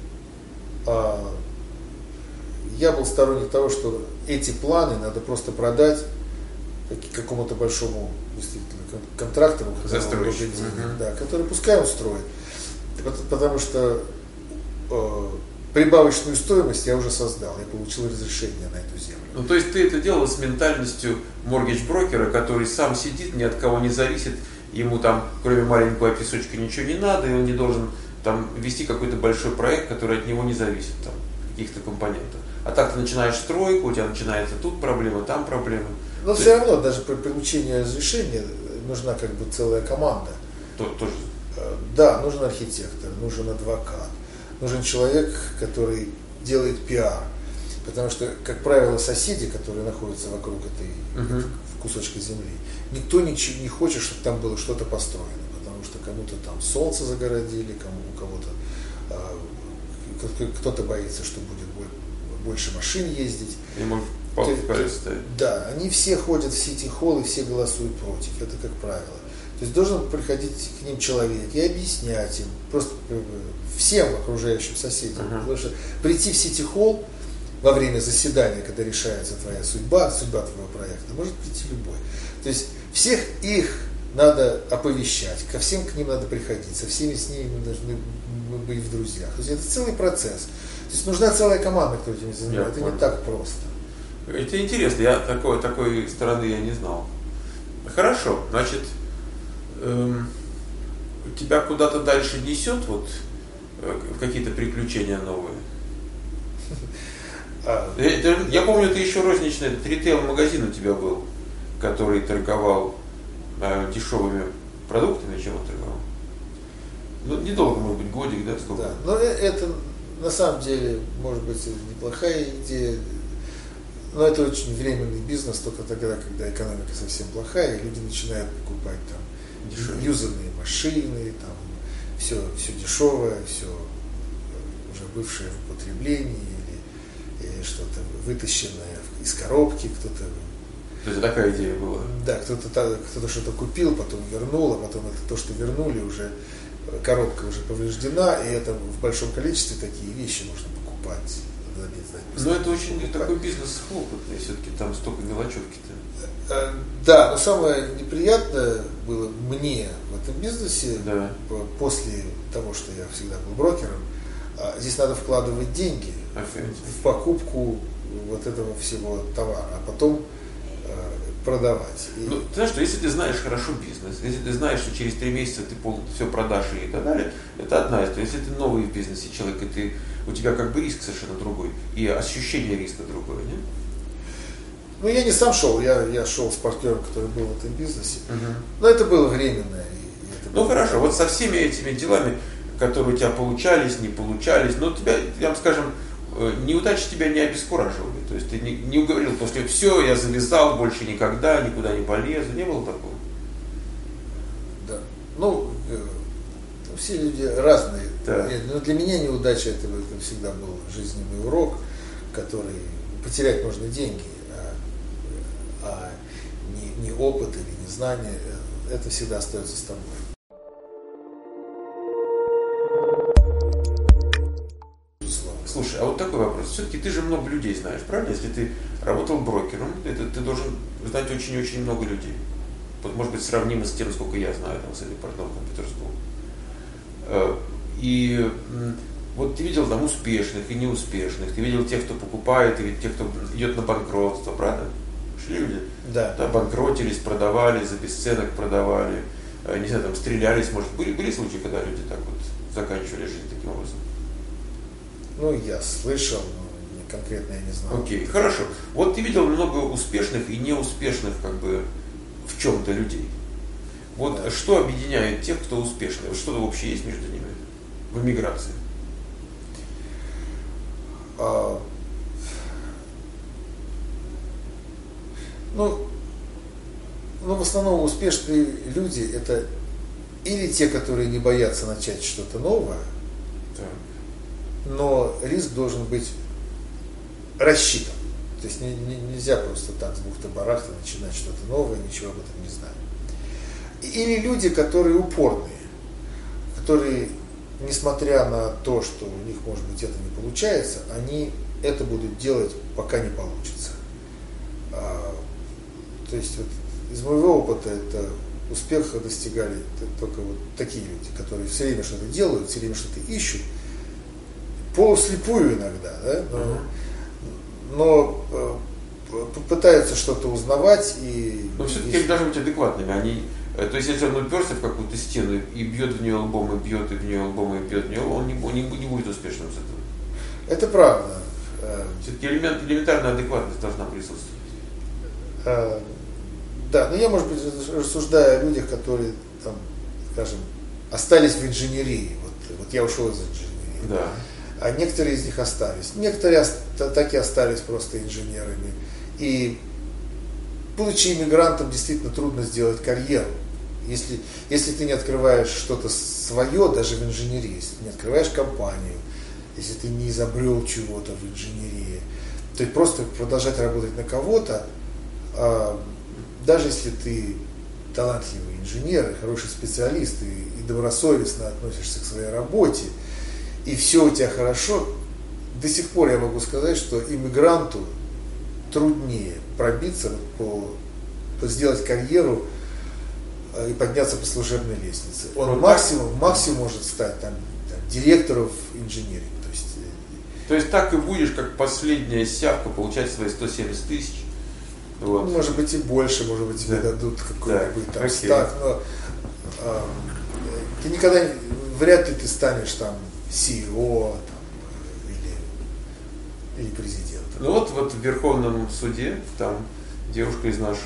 я был сторонник того, что эти планы надо просто продать какому-то большому действительно контрактору, Застройщик, денег, uh-huh. да, который пускай он строит. Потому что прибавочную стоимость я уже создал, я получил разрешение на эту землю. Ну, то есть ты это делал с ментальностью моргидж-брокера, который сам сидит, ни от кого не зависит, ему там, кроме маленького песочка, ничего не надо, и он не должен там вести какой-то большой проект, который от него не зависит, там, каких-то компонентов. А так ты начинаешь стройку, у тебя начинается тут проблема, там проблема. Но то все есть... равно, даже при получении разрешения нужна как бы целая команда. То, тоже. Да, нужен архитектор, нужен адвокат. Нужен человек, который делает пиар. Потому что, как правило, соседи, которые находятся вокруг этой uh-huh. кусочка земли, никто ничего не хочет, чтобы там было что-то построено. Потому что кому-то там солнце загородили, кому, у кого-то а, кто-то боится, что будет больше машин ездить. Ему палки в колеса ставить. Да, они все ходят в сити-холл и все голосуют против. Это как правило. То есть должен приходить к ним человек и объяснять им, просто всем окружающим соседям. Uh-huh. Потому что прийти в сити-холл во время заседания, когда решается твоя судьба, судьба твоего проекта, может прийти любой. То есть всех их надо оповещать, ко всем к ним надо приходить, со всеми с ними мы должны быть в друзьях. То есть это целый процесс. То есть нужна целая команда, которая этим занимается. Это понял. Не так просто. Это интересно, я такой, такой стороны я не знал. Хорошо, значит, эм, тебя куда-то дальше несет вот э, в какие-то приключения новые? Я помню, ты еще розничный, этот ритейл-магазин у тебя был, который торговал э, дешевыми продуктами, чем он торговал. Ну, недолго, может быть, годик, да? Сколько? Да, но это на самом деле, может быть, неплохая идея, но это очень временный бизнес, только тогда, когда экономика совсем плохая, и люди начинают покупать там дешевые юзерные машины, там все, все дешевое, все уже бывшее в употреблении, или, или что-то вытащенное из коробки, кто-то... То есть такая идея была? Да, кто-то, кто-то что-то купил, потом вернул, а потом это то, что вернули, уже коробка уже повреждена, и это в большом количестве такие вещи можно покупать. Но это очень покупать. Такой бизнес хлопотный, все-таки там столько мелочевки-то. Да, но самое неприятное было мне в этом бизнесе, да. После того, что я всегда был брокером, здесь надо вкладывать деньги Офигеть. В покупку вот этого всего товара, а потом продавать. И... Ну, ты знаешь, что если ты знаешь хорошо бизнес, если ты знаешь, что через три месяца ты полностью все продашь и так далее, это одна история. Если ты новый в бизнесе человек, и ты, у тебя как бы риск совершенно другой, и ощущение риска другое, нет? Ну, я не сам шел, я, я шел с партнером, который был в этом бизнесе, uh-huh. но это было временно. И, и это ну, было хорошо, вот со всеми этими делами, которые у тебя получались, не получались, но тебя, прям скажем, неудачи тебя не обескураживали. То есть ты не, не уговорил, потому что все, я завязал, больше никогда, никуда не полезу. Не было такого? Да. Ну, все люди разные. Да. Но для меня неудача это, это всегда был жизненный урок, который потерять можно деньги, а, а не, не опыт или не знание, это всегда остается с тобой. Слушай, а вот такой вопрос. Все-таки ты же много людей знаешь, правильно? Если ты работал брокером, это, ты должен знать очень-очень много людей. Вот, может быть, сравнимо с тем, сколько я знаю там, с этим партнером компьютерского. И вот ты видел там успешных и неуспешных, ты видел тех, кто покупает, и тех, кто идет на банкротство, правда? Шли люди? Да. Да, банкротились, продавали, за бесценок продавали, не знаю, там стрелялись, может, были, были случаи, когда люди так вот заканчивали жизнь таким образом? Ну, я слышал, но конкретно я не знаю. Окей, хорошо. Вот ты видел много успешных и неуспешных, как бы, в чем-то людей. Вот да. Что объединяет тех, кто успешный? Вот что-то общее есть между ними в эмиграции? А, ну, ну, в основном успешные люди это или те, которые не боятся начать что-то новое, Так. но риск должен быть рассчитан. То есть не, не, нельзя просто так с бухты-барахты начинать что-то новое, ничего об этом не знаю. Или люди, которые упорные, которые, несмотря на то, что у них, может быть, это не получается, они это будут делать, пока не получится. А, то есть вот, из моего опыта это успеха достигали только вот такие люди, которые все время что-то делают, все время что-то ищут, полуслепую иногда, да? но, uh-huh. но э, пытаются что-то узнавать и... Но все-таки они должны быть адекватными. Они, то есть если он уперся в какую-то стену и бьет в нее лбом, и бьет и в нее лбом, и бьет в нее, он не, не, не будет успешным с этого. Это правда. Все-таки элемент, элементарная адекватность должна присутствовать. А, да, но я, может быть, рассуждаю о людях, которые, там, скажем, остались в инженерии. Вот, вот я ушел из инженерии. Да. А некоторые из них остались. Некоторые так и остались просто инженерами. И, будучи иммигрантом, действительно трудно сделать карьеру. Если, если ты не открываешь что-то свое, даже в инженерии, если ты не открываешь компанию, если ты не изобрел чего-то в инженерии, то просто продолжать работать на кого-то, а, даже если ты талантливый инженер, хороший специалист и, и добросовестно относишься к своей работе, и все у тебя хорошо, до сих пор я могу сказать, что иммигранту труднее пробиться, по, по сделать карьеру и подняться по служебной лестнице. Он вот максимум, так? максимум может стать там, там, директором инженерии. То есть, то есть так и будешь, как последняя сявка, получать свои сто семьдесят тысяч. Вот. Ну, может быть и больше, может быть тебе да. дадут какой-нибудь да. там okay. стак, но а, ты никогда, вряд ли ты станешь там си и о там, или, или президентом. Ну вот, вот в Верховном суде там девушка из наших,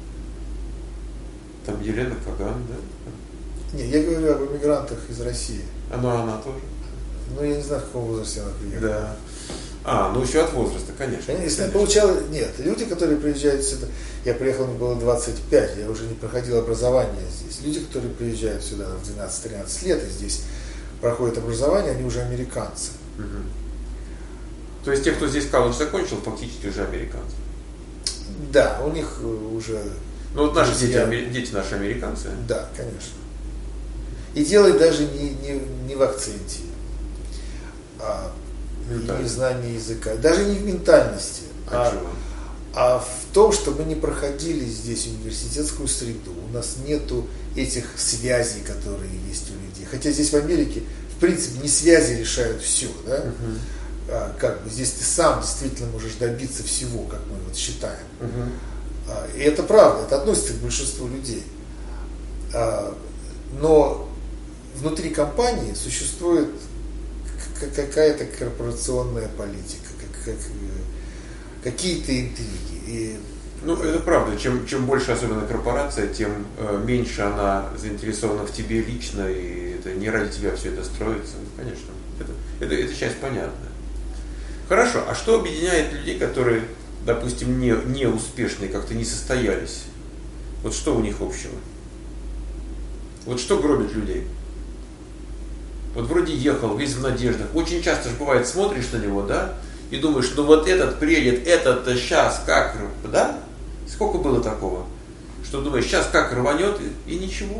там Елена Каган, да? Не, я говорю об иммигрантах из России. А ну она тоже? Ну я не знаю, в каком возрасте она приехала. Да. А, ну еще от возраста, конечно. Если конечно. я получал, нет, люди, которые приезжают сюда, я приехал, мне было двадцать пять, я уже не проходил образование здесь. Люди, которые приезжают сюда в двенадцать-тринадцать лет и здесь проходят образование, они уже американцы. Угу. То есть те, кто здесь колледж закончил, фактически уже американцы? Да, у них уже... Ну вот наши друзья... дети, дети наши американцы. Да, конечно. И дело даже не, не, не в акценте, а не в знании языка, даже не в ментальности, а, а в том, что мы не проходили здесь университетскую среду, у нас нету этих связей, которые есть у людей. Хотя здесь в Америке, в принципе, не связи решают все, да? Uh-huh. а, как бы здесь ты сам действительно можешь добиться всего, как мы вот считаем. Uh-huh. а, и это правда, это относится к большинству людей. А, но внутри компании существует какая-то корпорационная политика, как, как, какие-то интриги. И, ну, это правда. Чем, чем больше, особенно корпорация, тем э, меньше она заинтересована в тебе лично, и это не ради тебя все это строится. Конечно, это, это, это часть понятная. Хорошо, а что объединяет людей, которые, допустим, не, не успешные, как-то не состоялись? Вот что у них общего? Вот что гробит людей? Вот вроде ехал, весь в надеждах. Очень часто же бывает, смотришь на него, да, и думаешь, ну вот этот приедет, этот-то сейчас как, да? Сколько было такого? Что думаешь, сейчас как рванет и, и ничего?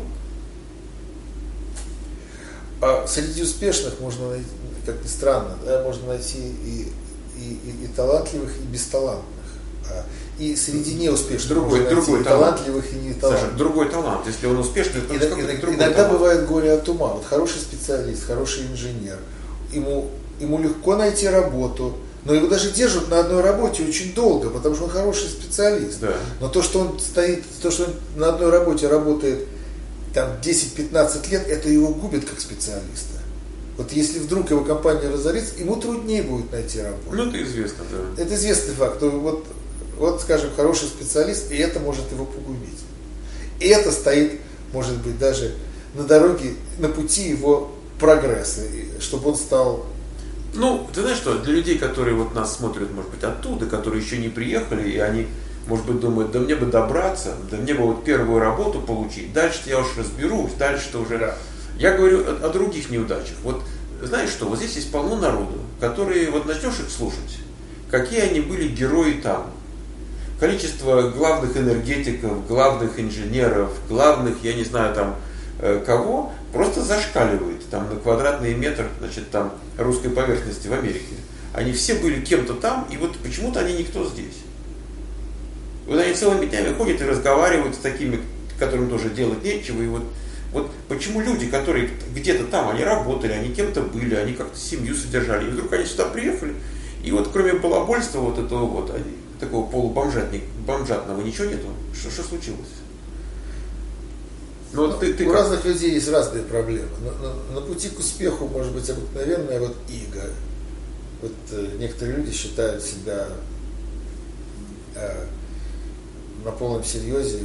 А среди успешных можно найти, как ни странно, да, можно найти и, и, и, и талантливых, и бесталантных. А, и среди неуспешных другой, можно другой найти и талант. талантливых, и неталантливых. Саша, другой талант. Если он успешный, то Иногда, какой-то другой иногда талант. бывает горе от ума. Вот хороший специалист, хороший инженер, ему, ему легко найти работу, но его даже держат на одной работе очень долго, потому что он хороший специалист. Да. Но то, что он стоит, то, что он на одной работе работает там десять-пятнадцать лет, это его губит как специалиста. Вот если вдруг его компания разорится, ему труднее будет найти работу. Ну, это известно, да. Это известный факт. Вот, вот, скажем, хороший специалист, и это может его погубить. И это стоит, может быть, даже на дороге, на пути его прогресса, чтобы он стал... Ну, ты знаешь что, для людей, которые вот нас смотрят, может быть, оттуда, которые еще не приехали, и они, может быть, думают, да мне бы добраться, да мне бы вот первую работу получить, дальше я уж разберусь, дальше-то уже... Да. Я говорю о, о других неудачах. Вот знаешь что, вот здесь есть полно народу, которые, вот начнешь их слушать, какие они были герои там. Количество главных энергетиков, главных инженеров, главных, я не знаю, там, э, кого, просто зашкаливает там на квадратный метр, значит, там, русской поверхности в Америке. Они все были кем-то там, и вот почему-то они никто здесь. Вот они целыми днями ходят и разговаривают с такими, которым тоже делать нечего, и вот Вот почему люди, которые где-то там, они работали, они кем-то были, они как-то семью содержали, и вдруг они сюда приехали, и вот кроме балабольства вот этого вот, такого полубомжатного, ничего нету. Что, что случилось? Ну, вот ты, ты У как? разных людей есть разные проблемы. На, на, на пути к успеху может быть обыкновенная вот иго. Вот э, некоторые люди считают себя э, на полном серьезе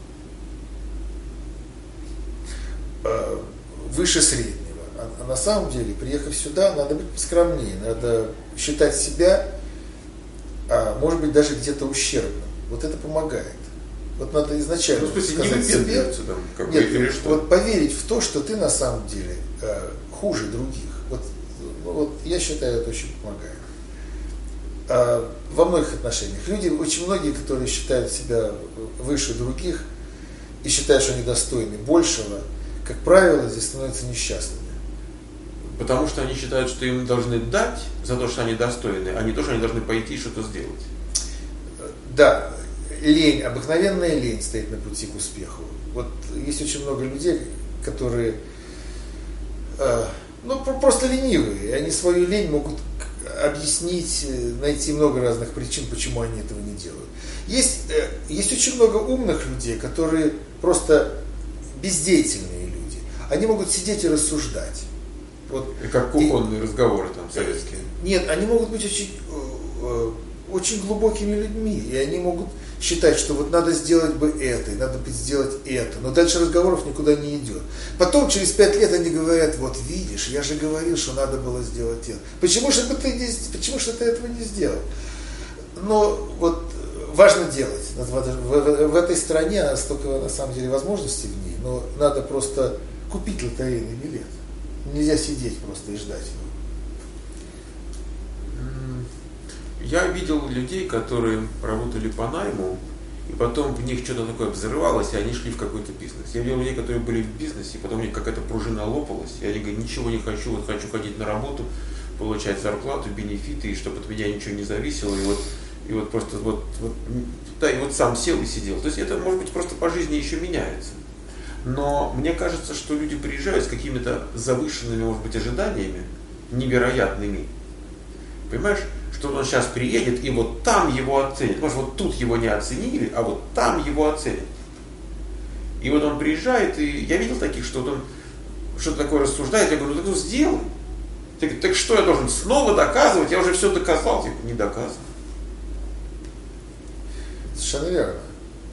выше среднего. А, а на самом деле, приехав сюда, надо быть скромнее, надо считать себя, а, может быть, даже где-то ущербным. Вот это помогает. Вот надо изначально ну, в смысле, сказать не себе, там, как нет, бы, или что? Вот поверить в то, что ты на самом деле э, хуже других. Вот, ну, вот я считаю, это очень помогает. А, во многих отношениях. Люди, очень многие, которые считают себя выше других и считают, что они достойны большего, как правило, здесь становятся несчастными. Потому что они считают, что им должны дать за то, что они достойны, а не то, что они должны пойти и что-то сделать. Да, лень, обыкновенная лень стоит на пути к успеху. Вот есть очень много людей, которые э, ну, просто ленивые, и они свою лень могут объяснить, найти много разных причин, почему они этого не делают. Есть, э, есть очень много умных людей, которые просто бездеятельные люди. Они могут сидеть и рассуждать. Вот. И как кухонные и, разговоры там советские. Нет, они могут быть очень, э, очень глубокими людьми, и они могут считать, что вот надо сделать бы это, и надо бы сделать это, но дальше разговоров никуда не идет. Потом, через пять лет они говорят, вот видишь, я же говорил, что надо было сделать это. Почему же ты, не, почему же ты этого не сделал? Но вот важно делать. В, в, в этой стране столько, на самом деле, возможностей в ней, но надо просто купить лотерейный билет. Нельзя сидеть просто и ждать его. Я видел людей, которые работали по найму, и потом в них что-то такое взрывалось, и они шли в какой-то бизнес. Я видел людей, которые были в бизнесе, и потом у них какая-то пружина лопалась, и они говорят, ничего не хочу, вот хочу ходить на работу, получать зарплату, бенефиты, и чтобы от меня ничего не зависело, и вот, и вот просто вот, вот, да, и вот сам сел и сидел. То есть это, может быть, просто по жизни еще меняется. Но мне кажется, что люди приезжают с какими-то завышенными, может быть, ожиданиями, невероятными. Понимаешь? Что он сейчас приедет, и вот там его оценят. Может, вот тут его не оценили, а вот там его оценят. И вот он приезжает, и я видел таких, что вот он что-то такое рассуждает, я говорю, ну так ну сделай. Так, так что я должен снова доказывать? Я уже все доказал. Типа, не доказывай. Совершенно верно.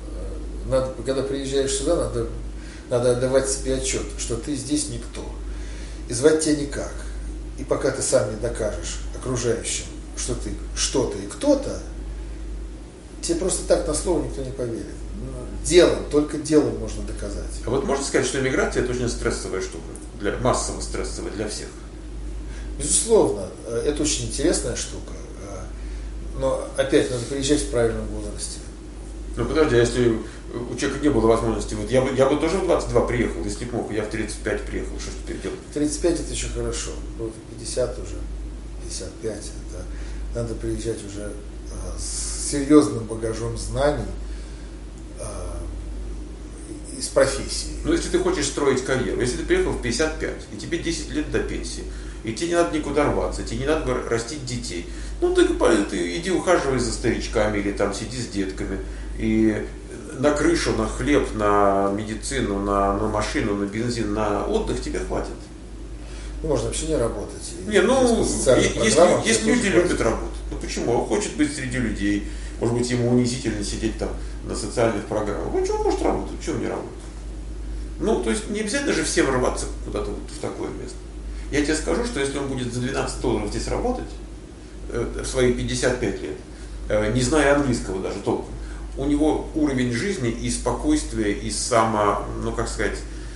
Надо, когда приезжаешь сюда, надо, надо отдавать себе отчет, что ты здесь никто. и звать тебя никак. И пока ты сам не докажешь окружающим, что ты что-то и кто-то, тебе просто так на слово никто не поверит. Делом, только делом можно доказать. А вот можно сказать, что иммиграция это очень стрессовая штука, для, массово стрессовая для всех? Безусловно, это очень интересная штука. Но опять надо приезжать в правильном возрасте. Ну подожди, а если у человека не было возможности, вот я бы, я бы тоже в двадцать два приехал, если бы мог, я в тридцать пять приехал, что ж теперь делать? тридцать пять это еще хорошо, в пятьдесят уже, пятьдесят пять, это надо приезжать уже а, с серьезным багажом знаний а, из профессии. Ну если ты хочешь строить карьеру, если ты приехал в пятьдесят пять, и тебе десять лет до пенсии, и тебе не надо никуда рваться, тебе не надо растить детей, ну ты, ты иди ухаживай за старичками или там сиди с детками, и на крышу, на хлеб, на медицину, на, на машину, на бензин, на отдых тебе хватит. Ну, можно вообще не работать. Не, ну, есть, есть люди любят работать. Ну почему? Он хочет быть среди людей. Может быть, ему унизительно сидеть там на социальных программах. Ну, что он может работать? Чего он не работает? Ну, то есть не обязательно же всем рваться куда-то вот в такое место. Я тебе скажу, что если он будет за двенадцать долларов здесь работать, э, в свои пятьдесят пять лет, э, не зная английского даже толком, у него уровень жизни и спокойствия, и само, ну как сказать,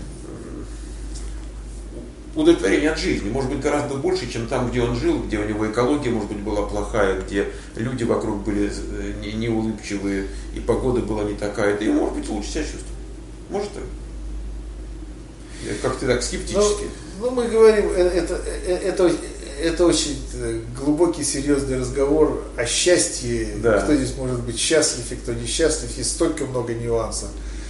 удовлетворение от жизни может быть гораздо больше, чем там, где он жил, где у него экология, может быть, была плохая, где люди вокруг были неулыбчивые, и погода была не такая, да и может быть лучше себя чувствовать. Может так? Как ты так скептически? Ну, ну мы говорим, это, это, это очень глубокий, серьезный разговор о счастье, да. Кто здесь может быть счастлив и кто несчастлив, есть столько много нюансов.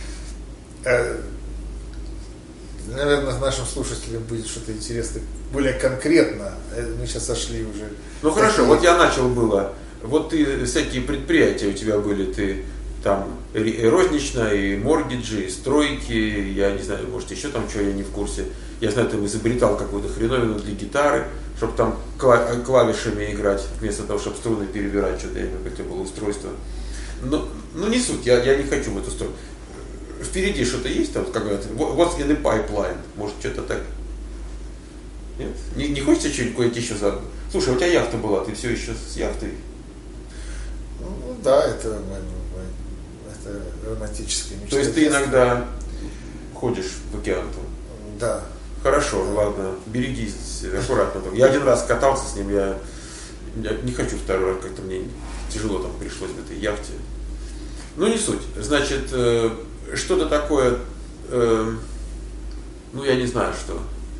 Наверное, нашим слушателям будет что-то интересное, более конкретно. Мы сейчас сошли уже. Ну хорошо, вот я начал было. Вот ты всякие предприятия у тебя были, ты там и розничная, и моргиджи, и стройки, я не знаю, может еще там что, я не в курсе. Я знаю, ты изобретал какую-то хреновину для гитары, чтобы там клавишами играть, вместо того, чтобы струны перебирать, что-то я не знаю, как было устройство. Но, ну не суть, я, я не хочу в эту сторону. Впереди что-то есть там, как говорят, what's in the pipeline, может что-то так. Нет? Не, не хочется что-нибудь кое-то еще за. Слушай, у тебя яхта была, ты все еще с яхтой? Ну да, это, это романтическая мечта. То есть ты иногда ходишь в океан? Да. Хорошо, да. Ладно, берегись, аккуратно. Я один раз катался с ним, я, я не хочу второй раз, как-то мне тяжело там пришлось в этой яхте. Ну не суть. Значит, э, что-то такое, э, ну я не знаю что.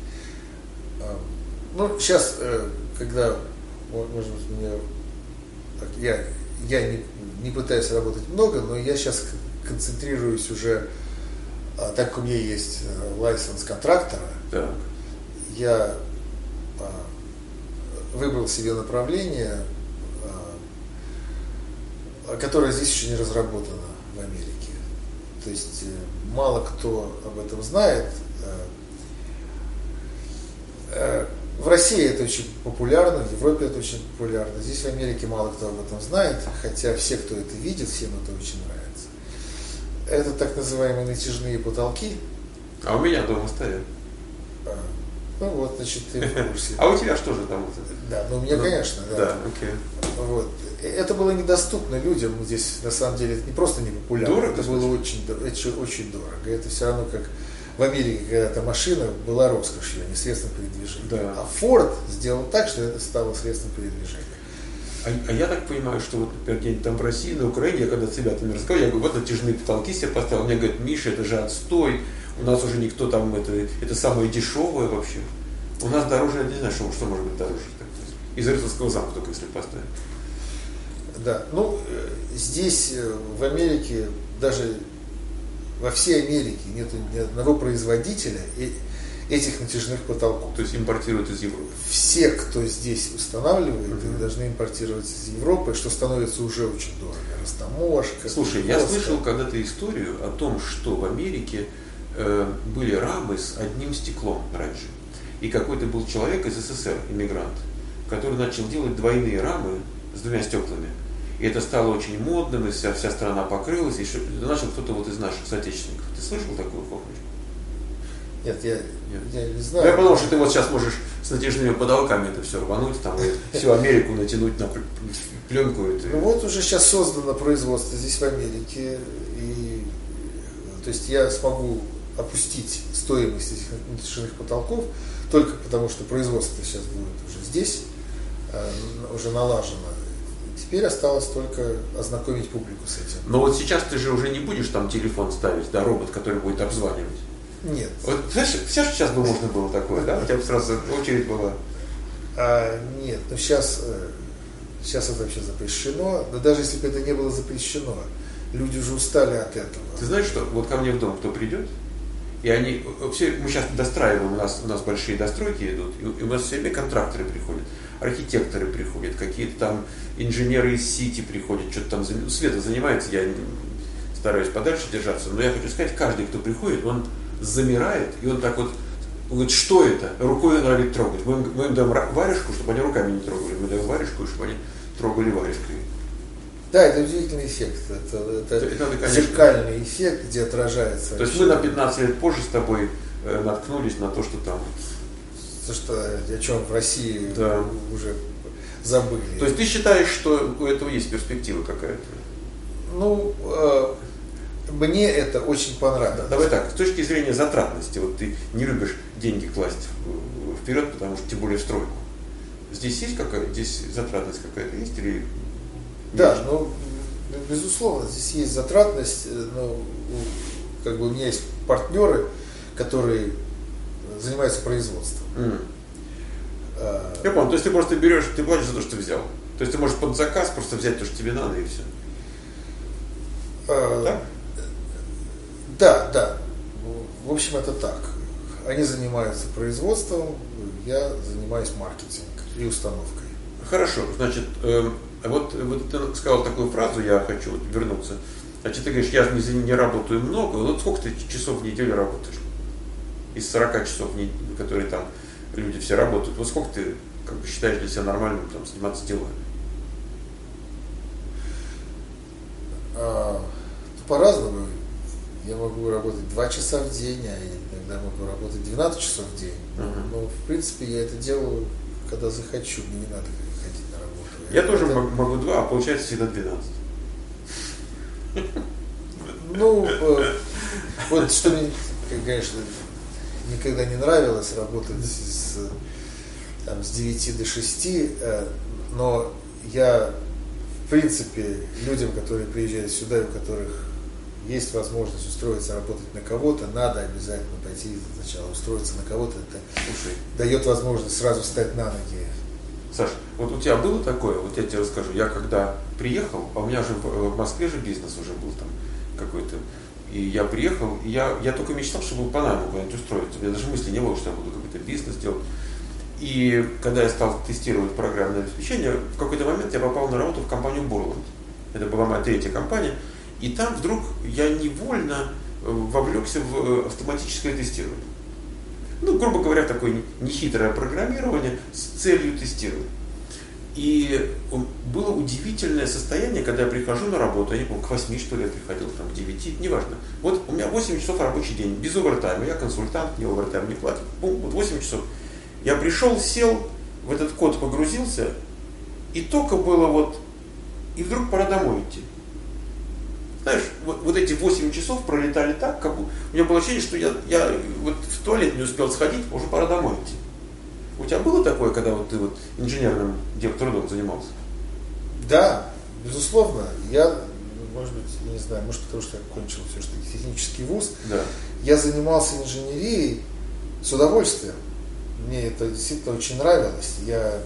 Ну сейчас, э, когда, может быть, мне, я, я не, не пытаюсь работать много, но я сейчас концентрируюсь уже, так как у меня есть лайсенс контрактора, так. Я выбрал себе направление, которое здесь еще не разработано в Америке. То есть мало кто об этом знает. В России это очень популярно, в Европе это очень популярно. Здесь в Америке мало кто об этом знает, хотя все, кто это видит, всем это очень нравится. Это так называемые натяжные потолки. А у меня дома стоят. А, ну вот, значит, ты в курсе. А у тебя что же там? Да, ну у меня, ну, конечно, да. Да, окей. Вот. Это было недоступно людям, здесь на самом деле это не просто не популярно, дорого, это было очень, очень, очень дорого. Это все равно как в Америке когда-то машина была роскошью, а не средством передвижения. Да. А Ford сделал так, что это стало средством передвижения. А, а я так понимаю, что вот, например, где-нибудь там в России, на Украине, я когда с ребятами разговаривал, я говорю, вот натяжные потолки себе поставил. Мне говорят, Миша, это же отстой, у нас уже никто там, это, это самое дешевое вообще. У нас дороже, я не знаю, что, что может быть дороже. Так, из Рыцарского замка только если поставить. Да, ну здесь, в Америке, даже во всей Америке нет ни одного производителя этих натяжных потолков. То есть импортируют из Европы? Все, кто здесь устанавливает, uh-huh. их должны импортировать из Европы, что становится уже очень дорого. Растаможка. Слушай, я слышал когда-то историю о том, что в Америке э, были рамы с одним стеклом раньше. И какой-то был человек из СССР, иммигрант, который начал делать двойные рамы с двумя стеклами. И это стало очень модным, и вся, вся страна покрылась, и что, начал кто-то вот из наших соотечественников. Ты слышал такую хохмочку? Нет, я, Нет. я не Ну, знаю. я подумал, что ты вот сейчас можешь с натяжными потолками это все рвануть, там, и всю Америку натянуть на пленку. Это... Ну вот уже сейчас создано производство здесь в Америке, и то есть я смогу опустить стоимость этих натяжных потолков только потому, что производство сейчас будет уже здесь, уже налажено. Теперь осталось только ознакомить публику с этим. Но вот сейчас ты же уже не будешь там телефон ставить, да, робот, который будет обзванивать. Нет. Вот, знаешь, все, что сейчас бы можно было такое, да? У тебя бы сразу очередь была. А, нет, ну сейчас, сейчас это вообще запрещено. Но даже если бы это не было запрещено, люди уже устали от этого. Ты знаешь, что вот ко мне в дом кто придет, и они, все, мы сейчас достраиваем, у нас, у нас большие достройки идут, и у нас все время контракторы приходят, архитекторы приходят, какие-то там инженеры из Сити приходят, что-то там, Света занимается, я стараюсь подальше держаться, но я хочу сказать, каждый, кто приходит, он замирает, и он так вот, он говорит, что это? Рукой он говорит трогать. Мы, мы им даем варежку, чтобы они руками не трогали, мы даем варежку, чтобы они трогали варежкой. Да, это удивительный эффект. Это, это, это надо, зеркальный эффект, где отражается. То есть мы на пятнадцать лет позже с тобой э, наткнулись на то, что там. То, что о чем в России да. уже забыли. То есть ты считаешь, что у этого есть перспектива какая-то? Ну, э, мне это очень понравилось. Давай так, с точки зрения затратности, вот ты не любишь деньги класть вперед, потому что тем более в стройку. Здесь есть какая-то, здесь затратность какая-то есть или? Да, ну, безусловно, здесь есть затратность, но как бы у меня есть партнеры, которые занимаются производством. Mm. А, Я понял, то есть ты просто берешь, ты платишь за то, что ты взял. То есть ты можешь под заказ просто взять то, что тебе надо, и все. А, так? Да, да. В общем, это так. Они занимаются производством, я занимаюсь маркетингом и установкой. Хорошо, значит, э, вот, вот ты сказал такую фразу, я хочу вот вернуться. Значит, ты говоришь, я не, не работаю много, вот сколько ты часов в неделю работаешь? Из сорока часов, в неделю, которые там люди все работают, вот сколько ты как бы считаешь для себя нормальным там, заниматься делами? А, по-разному. Я могу работать два часа в день, а иногда могу работать двенадцать часов в день. Uh-huh. Но, в принципе, я это делаю, когда захочу, мне не надо ходить на работу. Я, я тоже это... могу два, а получается всегда двенадцать. Ну, вот что мне, конечно, никогда не нравилось работать с, там, с девяти до шести, но я, в принципе, людям, которые приезжают сюда, у которых есть возможность устроиться, работать на кого-то, надо обязательно пойти сначала устроиться на кого-то. Это Слушай, дает возможность сразу встать на ноги. Саш, вот у тебя было такое, вот я тебе расскажу, я когда приехал, а у меня же в Москве же бизнес уже был там какой-то, и я приехал, и я, я только мечтал, чтобы в Панаму куда-нибудь устроиться, у меня даже мысли не было, что я буду какой-то бизнес делать. И когда я стал тестировать программное обеспечение, в какой-то момент я попал на работу в компанию Borland. Это была моя третья компания. И там вдруг я невольно вовлекся в автоматическое тестирование. Ну, грубо говоря, такое нехитрое программирование с целью тестирования. И было удивительное состояние, когда я прихожу на работу, я не помню, к восьми, что ли, я приходил, там, к девяти, неважно. Вот у меня восемь часов рабочий день, без овертайма, я консультант, мне овертайм не платят. Бум, вот восемь часов. Я пришел, сел, в этот код погрузился, и только было вот, и вдруг пора домой идти. Знаешь, вот, вот эти восемь часов пролетали так, как бы, у меня было ощущение, что я, я вот в туалет не успел сходить, уже пора домой идти. У тебя было такое, когда вот ты вот инженерным трудом занимался? Да, безусловно. Я, может быть, я не знаю, может потому что я кончил все-таки технический вуз, да. Я занимался инженерией с удовольствием. Мне это действительно очень нравилось. Я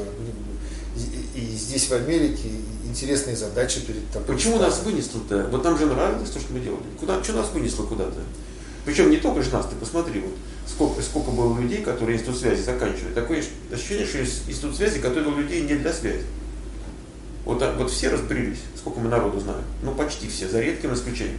и, и здесь в Америке интересные задачи перед тобой. Почему нас вынесло-то? Вот нам же нравилось то, что мы делали. Куда, что нас вынесло куда-то? Причем не только же нас, ты посмотри, вот сколько, сколько было людей, которые институт связи заканчивали. Такое ощущение, что институт связи готовил людей не для связи. Вот, вот все разбрелись, сколько мы народу знаем. Ну, почти все, за редким исключением.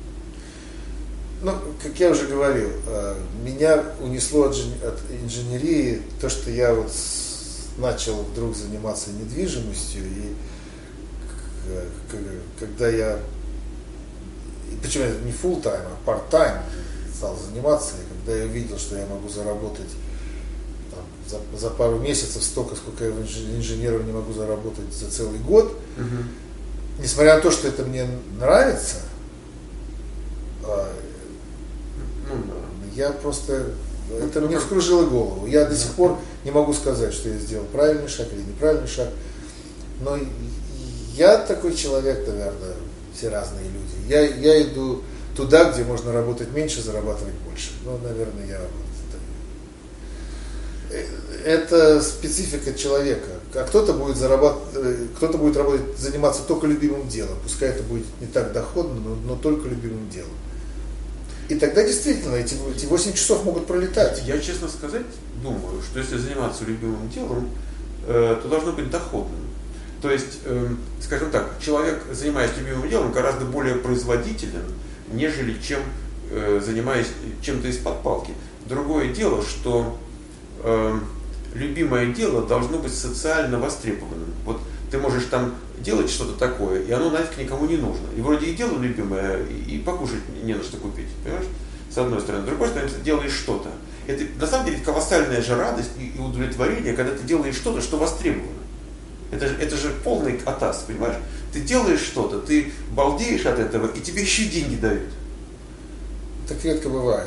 Ну, как я уже говорил, меня унесло от инженерии то, что я вот начал вдруг заниматься недвижимостью, и когда я, причем это не full time, а part time, стал заниматься, и когда я увидел, что я могу заработать там, за, за пару месяцев столько, сколько я инженером не могу заработать за целый год, угу. Несмотря на то, что это мне нравится, я просто, это мне вскружило голову. Я до сих пор не могу сказать, что я сделал правильный шаг или неправильный шаг. Но я такой человек, наверное, все разные люди. Я, я иду туда, где можно работать меньше, зарабатывать больше. Ну, наверное, я... Это специфика человека. А кто-то будет зарабатывать, кто-то будет работать, заниматься только любимым делом. Пускай это будет не так доходно, но, но только любимым делом. И тогда действительно эти, эти восемь часов могут пролетать. Я, честно сказать, думаю, что если заниматься любимым делом, э, то должно быть доходным. То есть, э, скажем так, человек, занимаясь любимым делом, гораздо более производителен, нежели чем э, занимаясь чем-то из-под палки. Другое дело, что э, любимое дело должно быть социально востребованным. Вот ты можешь там делать что-то такое, и оно нафиг никому не нужно. И вроде и дело любимое, и покушать не на что купить, понимаешь? С одной стороны. С другой стороны, ты делаешь что-то. Это на самом деле колоссальная же радость и удовлетворение, когда ты делаешь что-то, что востребовано. Это, это же полный атас, понимаешь? Ты делаешь что-то, ты балдеешь от этого, и тебе еще деньги дают. Так редко бывает.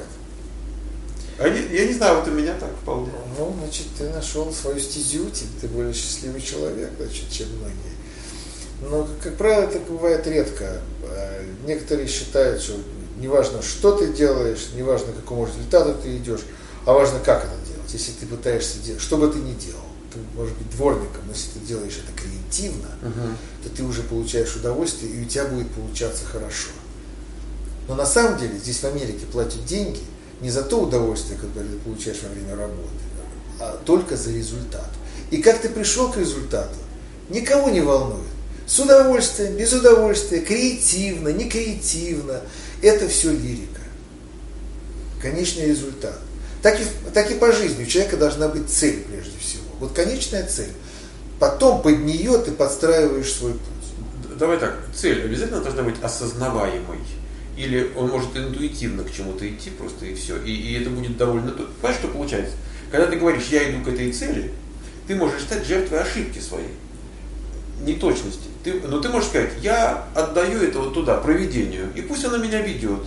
А я, я не знаю, вот у меня так вполне. Ну, значит, ты нашел свою стезю, ты более счастливый человек, значит, чем многие. Но, как правило, это бывает редко. Некоторые считают, что неважно, что ты делаешь, неважно, к какому результату ты идешь, а важно, как это делать. Если ты пытаешься делать, что бы ты ни делал, ты можешь быть дворником, но если ты делаешь это креативно, uh-huh. то ты уже получаешь удовольствие, и у тебя будет получаться хорошо. Но на самом деле здесь в Америке платят деньги не за то удовольствие, которое ты получаешь во время работы, а только за результат. И как ты пришел к результату, никого не волнует. С удовольствием, без удовольствия, креативно, не креативно. Это все лирика. Конечный результат. Так и, так и по жизни. У человека должна быть цель прежде всего. Вот конечная цель. Потом под нее ты подстраиваешь свой путь. Давай так, цель обязательно должна быть осознаваемой. Или он может интуитивно к чему-то идти просто и все. И, и это будет довольно... Понимаешь, что получается? Когда ты говоришь, я иду к этой цели, ты можешь стать жертвой ошибки своей. Неточности. Ты, но ты можешь сказать, я отдаю это вот туда, провидению, и пусть оно меня ведет.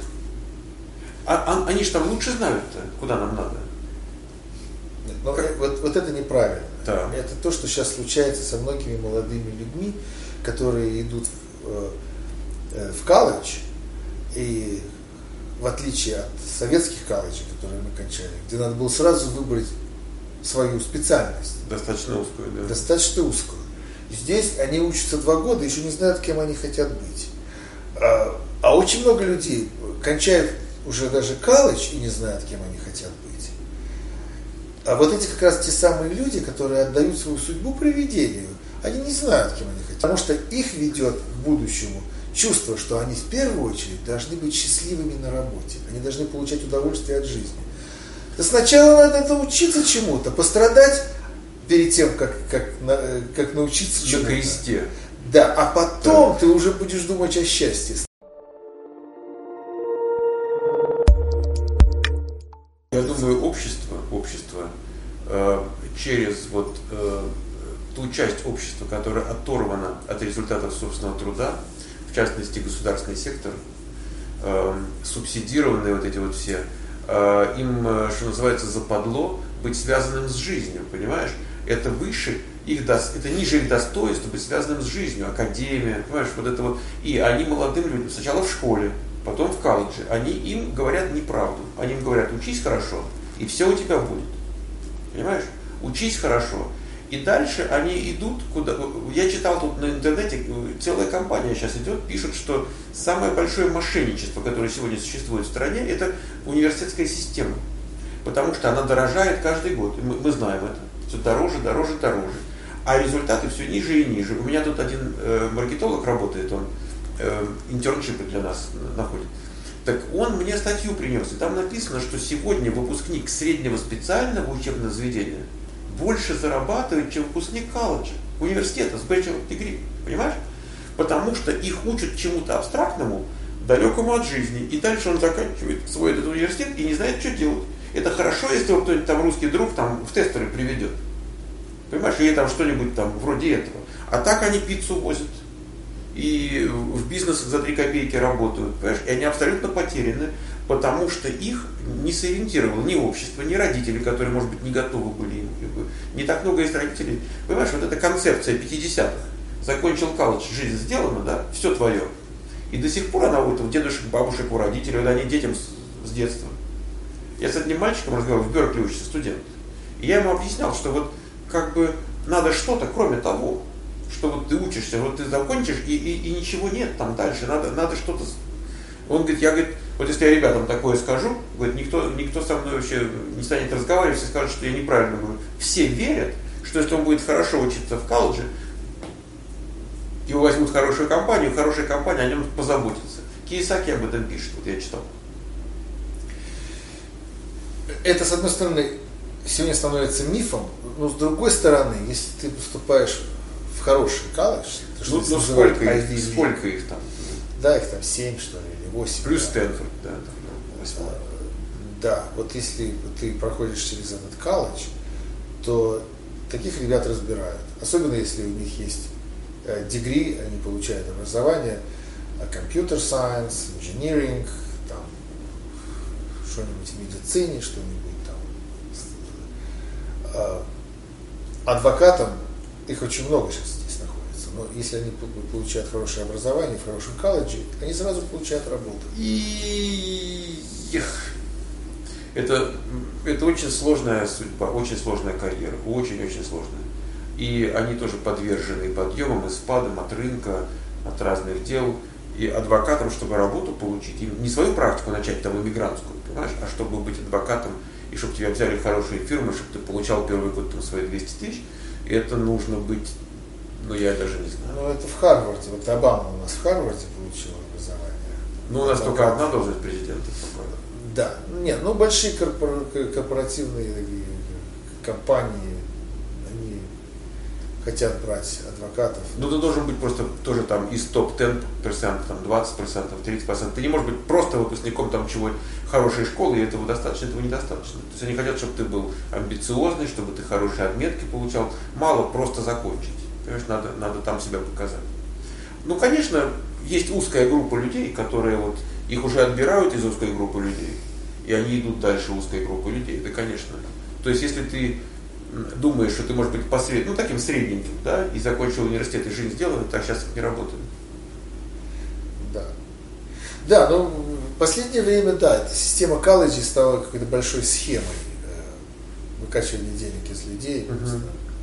А, а, они же там лучше знают-то, куда нам надо. Но вот, вот это неправильно. Да. Это то, что сейчас случается со многими молодыми людьми, которые идут в, в колледж, и в отличие от советских колледжей, которые мы кончали, где надо было сразу выбрать свою специальность. Достаточно узкую, да. Достаточно узкую. Здесь они учатся два года, еще не знают, кем они хотят быть. А, а очень много людей кончают уже даже колледж и не знают, кем они хотят быть. А вот эти как раз те самые люди, которые отдают свою судьбу провидению, они не знают, кем они хотят. Потому что их ведет к будущему чувство, что они в первую очередь должны быть счастливыми на работе. Они должны получать удовольствие от жизни. Да сначала надо научиться чему-то, пострадать перед тем, как, как, как научиться чему-то. На кресте. Да, а потом да. ты уже будешь думать о счастье. Я думаю, общество, общество э, через вот э, ту часть общества, которая оторвана от результатов собственного труда, в частности государственный сектор, э, субсидированные вот эти вот все, э, им, что называется, западло быть связанным с жизнью, понимаешь? Это выше их, это ниже их достоинства быть связанным с жизнью, академия, понимаешь, вот это вот. И они молодым людям, сначала в школе, потом в колледже, они им говорят неправду. Они им говорят, учись хорошо, и все у тебя будет. Понимаешь? Учись хорошо. И дальше они идут куда. Я читал тут на интернете, целая компания сейчас идет, пишет, что самое большое мошенничество, которое сегодня существует в стране, это университетская система. Потому что она дорожает каждый год. Мы, мы знаем это. Все дороже, дороже, дороже. А результаты все ниже и ниже. У меня тут один э, маркетолог работает, он э, интерншипы для нас находит. Так он мне статью принес, и там написано, что сегодня выпускник среднего специального учебного заведения больше зарабатывает, чем выпускник колледжа, университета с bachelor degree. Понимаешь? Потому что их учат чему-то абстрактному далекому от жизни. И дальше он заканчивает свой этот университет и не знает, что делать. Это хорошо, если его кто-нибудь там русский друг там в тестеры приведет. Понимаешь, или там что-нибудь там вроде этого. А так они пиццу возят. И в бизнесах за три копейки работают. Понимаешь? И они абсолютно потеряны, потому что их не сориентировало ни общество, ни родители, которые, может быть, не готовы были. Не так много есть родителей. Понимаешь, вот эта концепция пятидесятых. Закончил колледж, жизнь сделана, да, все твое. И до сих пор она вот у дедушек, бабушек, у родителей, вот они детям с, с детства. Я с одним мальчиком разговаривал, в Беркли учится студент. И я ему объяснял, что вот как бы надо что-то, кроме того, что вот ты учишься, вот ты закончишь, и, и, и ничего нет там дальше, надо, надо что-то. Он говорит, я говорит, вот если я ребятам такое скажу, говорит, никто, никто со мной вообще не станет разговаривать, все скажут, что я неправильно говорю. Все верят, что если он будет хорошо учиться в колледже, его возьмут в хорошую компанию, хорошая компания о нем позаботится. Кийосаки об этом пишет, вот я читал. Это, с одной стороны, сегодня становится мифом, но с другой стороны, если ты поступаешь в хороший колледж, то что ну, ну сколько, их, сколько их там? Да, их там семь, что ли, или восемь. Плюс да. Стэнфорд, да, там, восемь. Да, вот если ты проходишь через этот колледж, то таких ребят разбирают. Особенно если у них есть дегри, они получают образование, компьютер сайенс, инжиниринг, там, что-нибудь в медицине, что-нибудь там. Адвокатам, их очень много сейчас здесь находится, но если они получают хорошее образование в хорошем колледже, они сразу получают работу. И это, это очень сложная судьба, очень сложная карьера, очень-очень сложная. И они тоже подвержены подъемам и спадам от рынка, от разных дел. И адвокатам, чтобы работу получить, им не свою практику начать там иммигрантскую, понимаешь, а чтобы быть адвокатом, и чтобы тебя взяли в хорошие фирмы, чтобы ты получал первый год там свои двести тысяч, это нужно быть, ну я даже не знаю. Ну это в Харварде, вот Обама у нас в Харварде получил образование. Ну у нас адвокат. Только одна должность президента. Да, нет, ну большие корпор... корпоративные компании, они хотят брать адвокатов. Ну ты должен быть просто тоже там из топ десять процентов, там двадцать процентов, тридцать процентов. Ты не можешь быть просто выпускником там чего хорошей школы, и этого достаточно, этого недостаточно. То есть они хотят, чтобы ты был амбициозный, чтобы ты хорошие отметки получал. Мало просто закончить. Понимаешь, надо, надо там себя показать. Ну, конечно, есть узкая группа людей, которые вот, их уже отбирают из узкой группы людей, и они идут дальше узкой группы людей. Это, конечно. То есть, если ты думаешь, что ты можешь быть посред... ну, таким средненьким, да, и закончил университет, и жизнь сделана, так сейчас не работает. Да. Да, ну, в последнее время, да, эта система колледжей стала какой-то большой схемой э, выкачивания денег из людей. Uh-huh. Просто,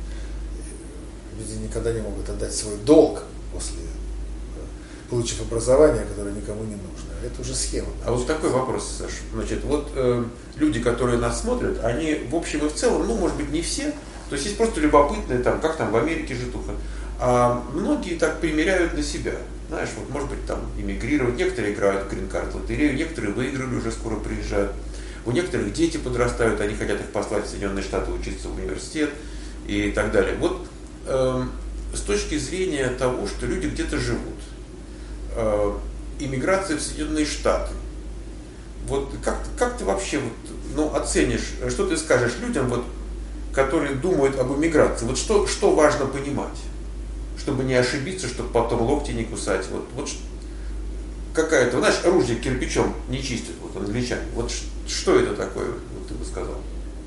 э, люди никогда не могут отдать свой долг после, э, получив образование, которое никому не нужно. Это уже схема. А вот такой вопрос, Саш. Значит, вот э, люди, которые нас смотрят, они в общем и в целом, ну, может быть, не все, то есть есть просто любопытные, там, как там в Америке житуха, а многие так примеряют на себя. Знаешь, вот может быть там эмигрировать, некоторые играют в грин-карт лотерею, некоторые выиграли, уже скоро приезжают. У некоторых дети подрастают, они хотят их послать в Соединенные Штаты учиться в университет и так далее. Вот э, с точки зрения того, что люди где-то живут, э, иммиграция в Соединенные Штаты, вот как, как ты вообще вот, ну, оценишь, что ты скажешь людям, вот, которые думают об иммиграции, вот что, что важно понимать? Чтобы не ошибиться, чтобы потом локти не кусать. Вот, вот какая-то, знаешь, оружие кирпичом не чистят, вот англичане. Вот что это такое, вот ты бы сказал?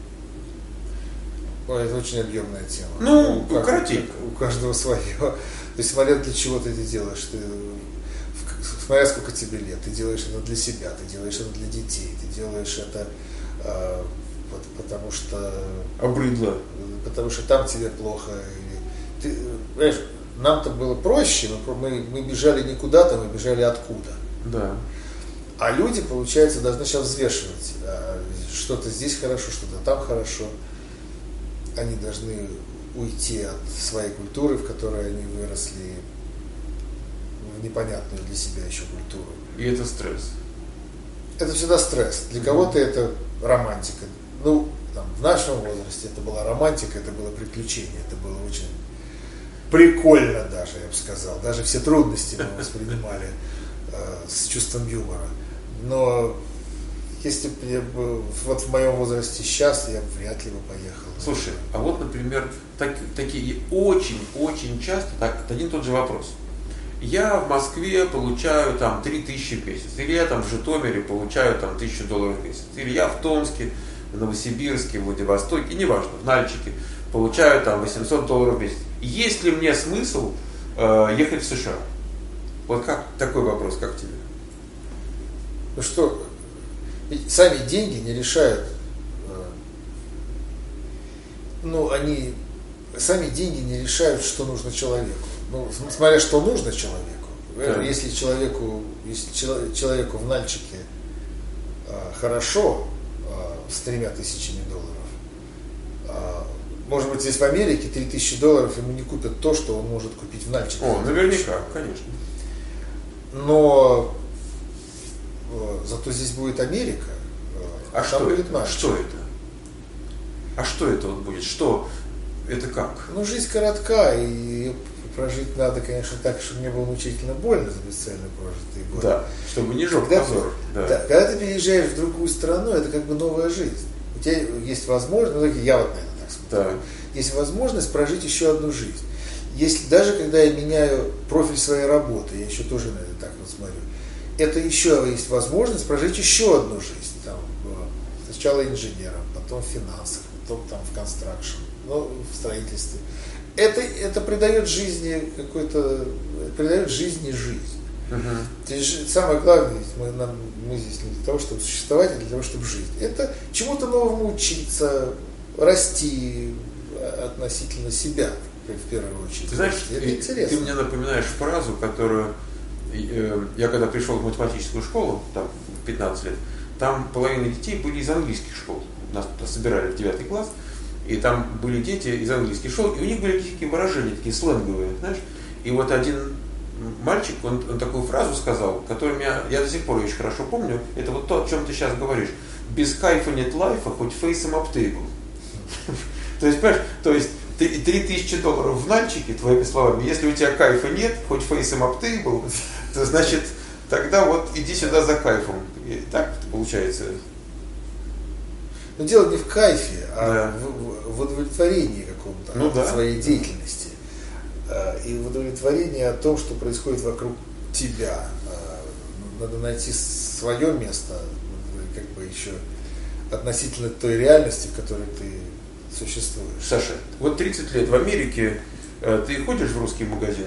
Ой, это очень объемная тема. Ну, ну коротенько. У каждого свое. То есть, смотря для чего ты это делаешь. Ты, смотря сколько тебе лет, ты делаешь это для себя, ты делаешь это для детей, ты делаешь это э, потому что... Обрыдло. Потому что там тебе плохо. Или, ты, понимаешь, нам-то было проще, мы, мы, мы бежали не куда-то, мы бежали откуда. Да. А люди, получается, должны сейчас взвешивать, что-то здесь хорошо, что-то там хорошо. Они должны уйти от своей культуры, в которой они выросли, в непонятную для себя еще культуру. И это стресс. Это всегда стресс. Для кого-то это романтика. Ну, там, в нашем возрасте это была романтика, это было приключение, это было очень... прикольно даже, я бы сказал. Даже все трудности мы воспринимали с чувством юмора. Но если бы я был вот в моем возрасте сейчас, я бы вряд ли бы поехал. Слушай, а вот, например, так, такие очень-очень часто так, один и тот же вопрос. Я в Москве получаю там три тысячи в месяц, или я там в Житомире получаю там тысячу долларов в месяц, или я в Томске, в Новосибирске, в Владивостоке, неважно, в Нальчике получаю там восемьсот долларов в месяц. Есть ли мне смысл э, ехать в США? Вот как такой вопрос, как тебе? Ну что, сами деньги не решают, ну, они, сами деньги не решают, что нужно человеку. Ну, смотря что нужно человеку. Да. Если человеку, если человеку в Нальчике а, хорошо а, с тремя тысячами долларов, а, может быть, здесь в Америке три тысячи долларов ему не купят то, что он может купить в Нальчике. О, наверняка, конечно. Но а, зато здесь будет Америка, а, а что будет это? Что это? А что это вот будет? Что? Это как? Ну, жизнь коротка, и прожить надо, конечно, так, чтобы не было мучительно больно за бесцельно прожитые годы. Да, чтобы не жёг позор. Да. Да, когда ты переезжаешь в другую страну, это как бы новая жизнь. У тебя есть возможность, ну, я вот, наверное, так смотрю, да. Есть возможность прожить еще одну жизнь. Если, даже когда я меняю профиль своей работы, я еще тоже, наверное, так вот смотрю, это еще есть возможность прожить еще одну жизнь. Там, сначала инженером, потом в финансах, потом там в констракшн, ну, в строительстве. Это, это придает жизни какой-то, придает жизни жизнь. Uh-huh. То есть самое главное, мы, нам, мы здесь не для того, чтобы существовать, а для того, чтобы жить. Это чему-то новому учиться, расти относительно себя, в первую очередь. Ты знаешь, это ты, интересно. Ты мне напоминаешь фразу, которую э, я когда пришел в математическую школу, там, в пятнадцать лет, там половина детей были из английских школ. Нас собирали в девятый класс. И там были дети из английских школ, и у них были такие выражения, такие сленговые, знаешь. И вот один мальчик, он, он такую фразу сказал, которую я, я до сих пор очень хорошо помню. Это вот то, о чем ты сейчас говоришь. Без кайфа нет лайфа, хоть фейсом об тейбл. То есть, понимаешь, то есть три тысячи долларов в Нальчике, твоими словами, если у тебя кайфа нет, хоть фейсом об тейбл, то значит, тогда вот иди сюда за кайфом. И так получается. Но дело не в кайфе, а да. в, в удовлетворении каком-то ну, да. своей деятельности. И в удовлетворении о том, что происходит вокруг тебя. Надо найти свое место, как бы еще относительно той реальности, в которой ты существуешь. Саша, вот тридцать лет в Америке, ты ходишь в русский магазин?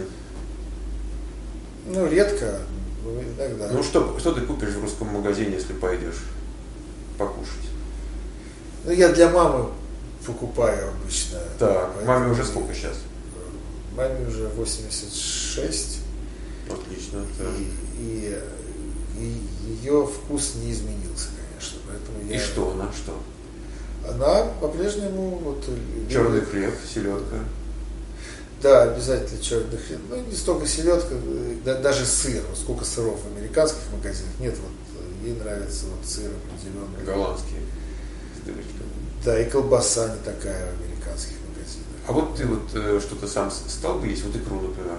Ну, редко, иногда. Ну, что, что ты купишь в русском магазине, если пойдешь покушать? Ну, я для мамы покупаю обычно. Так, маме уже сколько сейчас? Маме уже восемьдесят шесть. Отлично. Да. И, и, и ее вкус не изменился, конечно. Поэтому и я... что она, что? Она по-прежнему... Вот, черный любит... хлеб, селедка. Да, обязательно черный хлеб. Ну, не столько селедка, да, даже сыр. Вот сколько сыров в американских магазинах. Нет, вот ей нравится вот сыр определенный. Голландский. Да, и колбаса не такая в американских магазинах. А вот ты вот э, что-то сам стал бы есть, вот икру, например?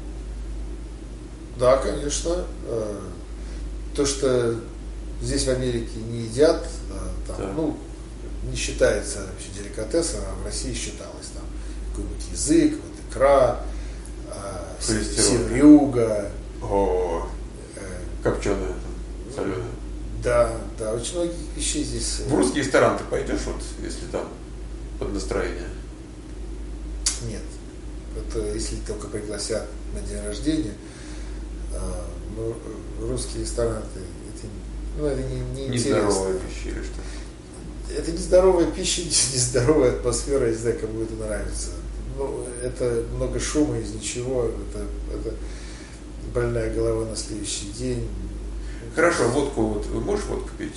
Да, конечно. Э, то, что здесь в Америке не едят, э, там, да. ну, не считается вообще деликатесом, а в России считалось там какой-нибудь язык, вот икра, э, севрюга. О, э, копченая, там, соленая. Да, да, очень многих вещей здесь. В русский ресторан ты пойдешь, вот, если там под настроение? Нет. Это если только пригласят на день рождения. А, ну, русский ресторан это, это, ну, это не, не интересно. Нездоровая пища или что? Это нездоровая пища, нездоровая атмосфера, я не знаю, кому это нравится. Ну, это много шума из ничего, это, это больная голова на следующий день. Хорошо, водку, вот, можешь водку пить?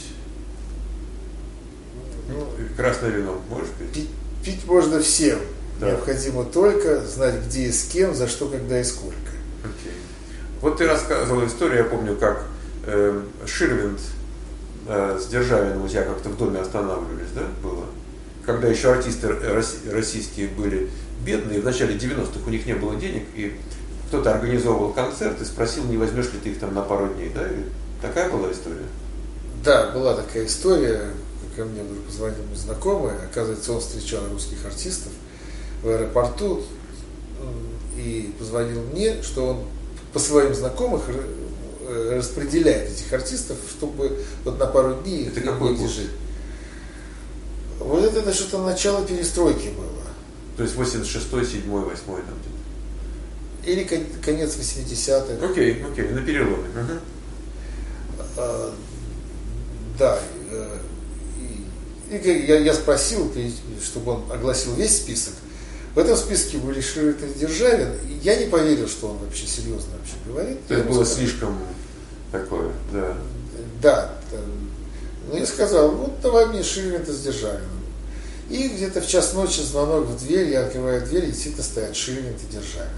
Ну, красное вино можешь пить? Пить, пить можно всем. Да. Необходимо только знать, где и с кем, за что, когда и сколько. Окей. Вот ты рассказывал историю, я помню, как э, Ширвинд э, с Державиным у тебя как-то в доме останавливались, да, было? Когда еще артисты российские были бедные, в начале девяностых у них не было денег, и кто-то организовывал концерт и спросил, не возьмешь ли ты их там на пару дней, да? Или такая была история? Да, была такая история, ко мне вдруг позвонил мой знакомый, оказывается, он встречал русских артистов в аэропорту и позвонил мне, что он по своим знакомым распределяет этих артистов, чтобы вот на пару дней их не жить. Вот это, это что-то начало перестройки было. То есть восемьдесят шестой, седьмой, восьмой там где-то. Или конец восьмидесятых. Окей, окей, на переломе. Угу. А, да. И, и я, я спросил, чтобы он огласил весь список. В этом списке были Ширвинд и Державин. И я не поверил, что он вообще серьезно вообще говорит. То есть было сказал, слишком такое, да. Да. Ну я сказал, вот давай мне Ширвинда с Державиным. И где-то в час ночи звонок в дверь, я открываю дверь, и действительно стоят Ширвинд и Державин.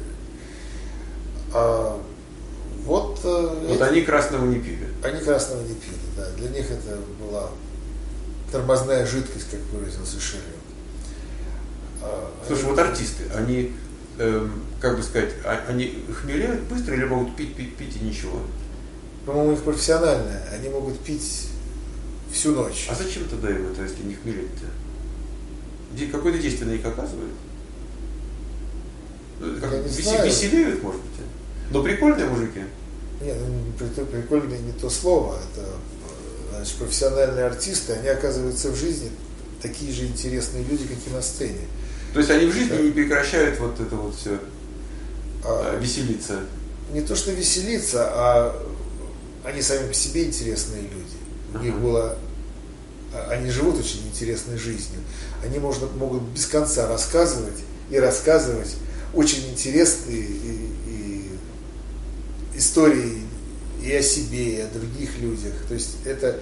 А, вот вот эти, они красного не пили. Они красного не пили, да. Для них это была тормозная жидкость, как выразился Ширвинд. А, Слушай, вот артисты, они, эм, как бы сказать, они хмелеют быстро или могут пить, пить, пить и ничего? По-моему, у них профессиональное. Они могут пить всю ночь. А зачем тогда им это, если не хмелеть-то? Какое-то действие на них оказывает? Как, Я не весе- знаю. Веселеют, может быть? Но прикольные мужики. Нет, ну, прикольные не то слово. Это, значит, профессиональные артисты, они оказываются в жизни такие же интересные люди, как и на сцене. То есть они в жизни да. не прекращают вот это вот все а, веселиться? Не то, что веселиться, а они сами по себе интересные люди. У uh-huh. них было... Они живут очень интересной жизнью. Они можно, могут без конца рассказывать и рассказывать очень интересные и, и истории и о себе, и о других людях. То есть это,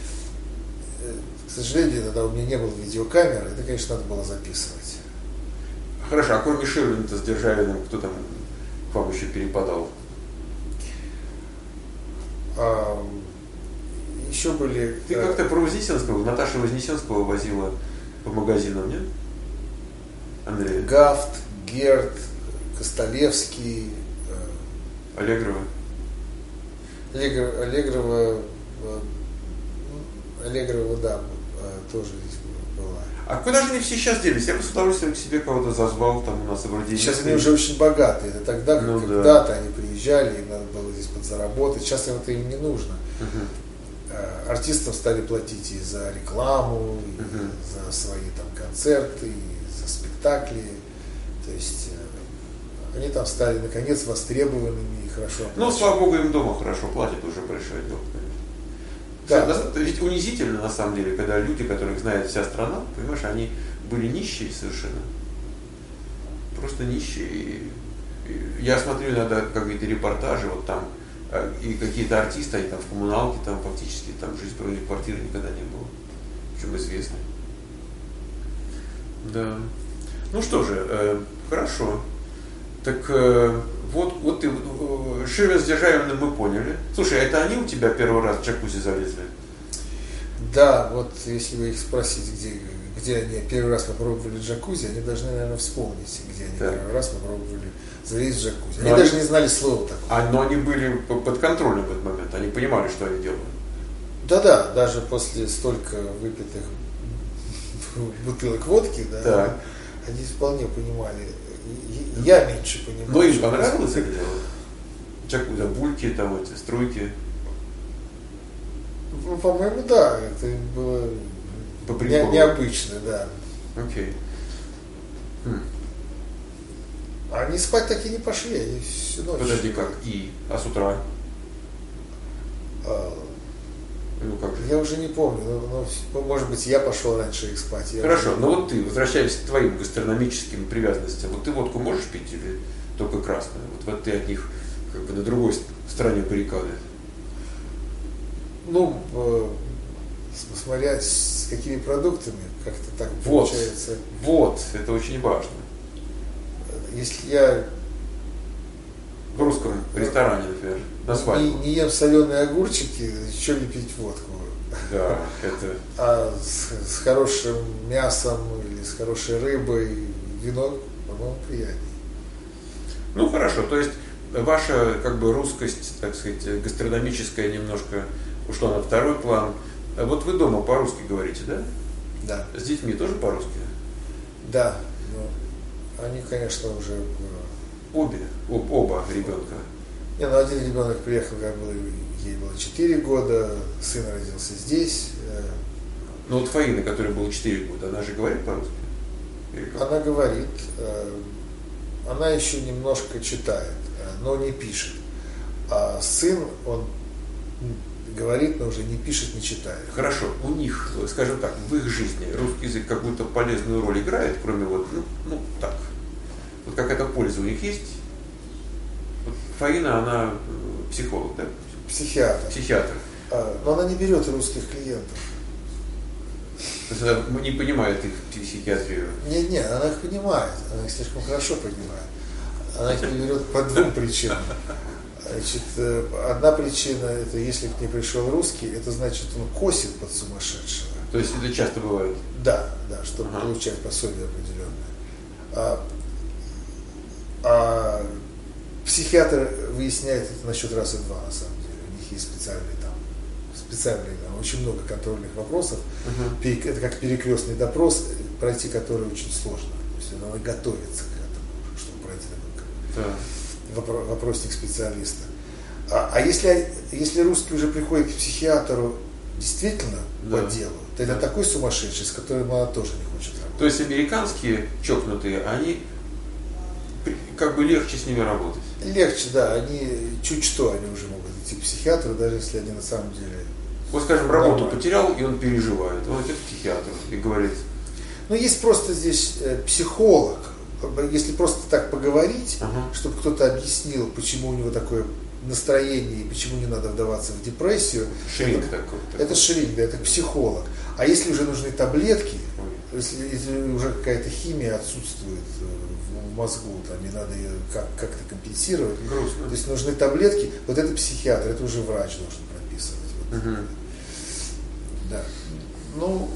к сожалению, тогда у меня не было видеокамеры, это, конечно, надо было записывать. Хорошо, а кроме Ширвинда с Державиным, кто там к вам еще перепадал? А, еще были... Ты да, как-то про Вознесенского, Наташа Вознесенского возила по магазинам, нет? Андрей? Гафт, Герд, Костолевский, Аллегрова. Аллегрова, Аллегрова, Аллегрова, да, тоже здесь была. А куда же они все сейчас делись? Я бы с удовольствием к себе кого-то зазвал, там у нас вроде... Сейчас они уже очень богатые. Это тогда, ну, когда-то да. они приезжали, им надо было здесь подзаработать. Сейчас это им не нужно. Uh-huh. Артистам стали платить и за рекламу, и uh-huh. за свои там концерты, и за спектакли. То есть они там стали наконец востребованными и хорошо оплачиваемыми. Ну, слава богу, им дома хорошо платят, уже большое дело, конечно. Да. Ведь унизительно, на самом деле, когда люди, которых знает вся страна, понимаешь, они были нищие совершенно. Просто нищие. И, и я смотрю иногда какие-то репортажи, вот там, и какие-то артисты, они там в коммуналке, там фактически там жизнь про них квартиры никогда не было. Причем известно. Да. Ну что же, э, хорошо. Так э, вот, вот ты, э, Ширвинд с Державиным мы поняли. Слушай, а это они у тебя первый раз в джакузи залезли? Да, вот если вы их спросить, где, где они первый раз попробовали джакузи, они должны, наверное, вспомнить, где они так. первый раз попробовали залезть в джакузи. Они но даже они, не знали слова такого. А, но они были под контролем в этот момент, они понимали, что они делают. Да-да, даже после столько выпитых бутылок водки, да, так. они вполне понимали. Я меньше понимал. Ну им понравилось это дело? Джакузи, бульки, там эти струйки. Ну, по-моему, да, это было не, необычно, да. Окей. Хм. Они спать так и не пошли, они всю ночь. Подожди, как? И? А с утра? А, ну, как же? Я уже не помню, но, но, может быть, я пошел раньше их спать. Я Хорошо, уже... но вот ты, возвращаясь к твоим гастрономическим привязанностям, вот ты водку можешь пить или только красную? Вот, вот ты от них как бы на другой стороне баррикады. Ну, э, смотря с какими продуктами, как-то так вот, получается. Вот, это очень важно. Если я в русском ресторане, например, на свадьбу. Не, не ем соленые огурчики, еще не пить водку. Да, это... А с, с хорошим мясом или с хорошей рыбой вино, по-моему, приятнее. Ну хорошо, то есть ваша как бы русскость, так сказать, гастрономическая немножко ушла на второй план. Вот вы дома по-русски говорите, да? Да. С детьми тоже по-русски? Да. Ну, они, конечно, уже... Обе? Об, оба ребенка? Не, ну один ребенок приехал, как было, ей было четыре года, сын родился здесь. Ну вот Фаина, которой было четыре года, она же говорит по-русски? Она говорит, она еще немножко читает, но не пишет. А сын, он говорит, но уже не пишет, не читает. Хорошо, у них, скажем так, в их жизни русский язык какую-то полезную роль играет, кроме вот, ну, ну так, вот какая-то польза у них есть? Вот Фаина, она психолог, да? Психиатр. Психиатр. А, но она не берет русских клиентов. То есть она не понимает их психиатрию? Нет, нет, она их понимает, она их слишком хорошо понимает. Она их не берет по двум причинам. Значит, одна причина, это если к ней пришел русский, это значит, он косит под сумасшедшего. То есть это часто бывает? Да, да, чтобы ага. получать пособие определенное. А, а психиатр выясняет это насчет раз и два, на самом деле. У них есть специальные там, специальные, там, очень много контрольных вопросов. Uh-huh. Это как перекрестный допрос, пройти который очень сложно. То есть надо готовиться к этому, чтобы пройти такой uh-huh. вопросник специалиста. А, а если, если русский уже приходит к психиатру действительно да. по делу, то это да. такой сумасшедший, с которым она тоже не хочет работать. То есть американские чокнутые, они как бы легче с ними работать? Легче, да. Они чуть что, они уже могут идти к психиатру, даже если они на самом деле... Вот, скажем, работу нормально. Потерял, и он переживает. Он идет к психиатру и говорит... Ну, есть просто здесь э, психолог. Если просто так поговорить, uh-huh. чтобы кто-то объяснил, почему у него такое настроение и почему не надо вдаваться в депрессию. Шринк это, такой. Это шринк, да, это психолог. А если уже нужны таблетки, если, если уже какая-то химия отсутствует в мозгу, там, и надо ее как- как-то компенсировать, грустно. То есть нужны таблетки, вот это психиатр, это уже врач должен прописывать. Вот. Uh-huh. Да. Ну,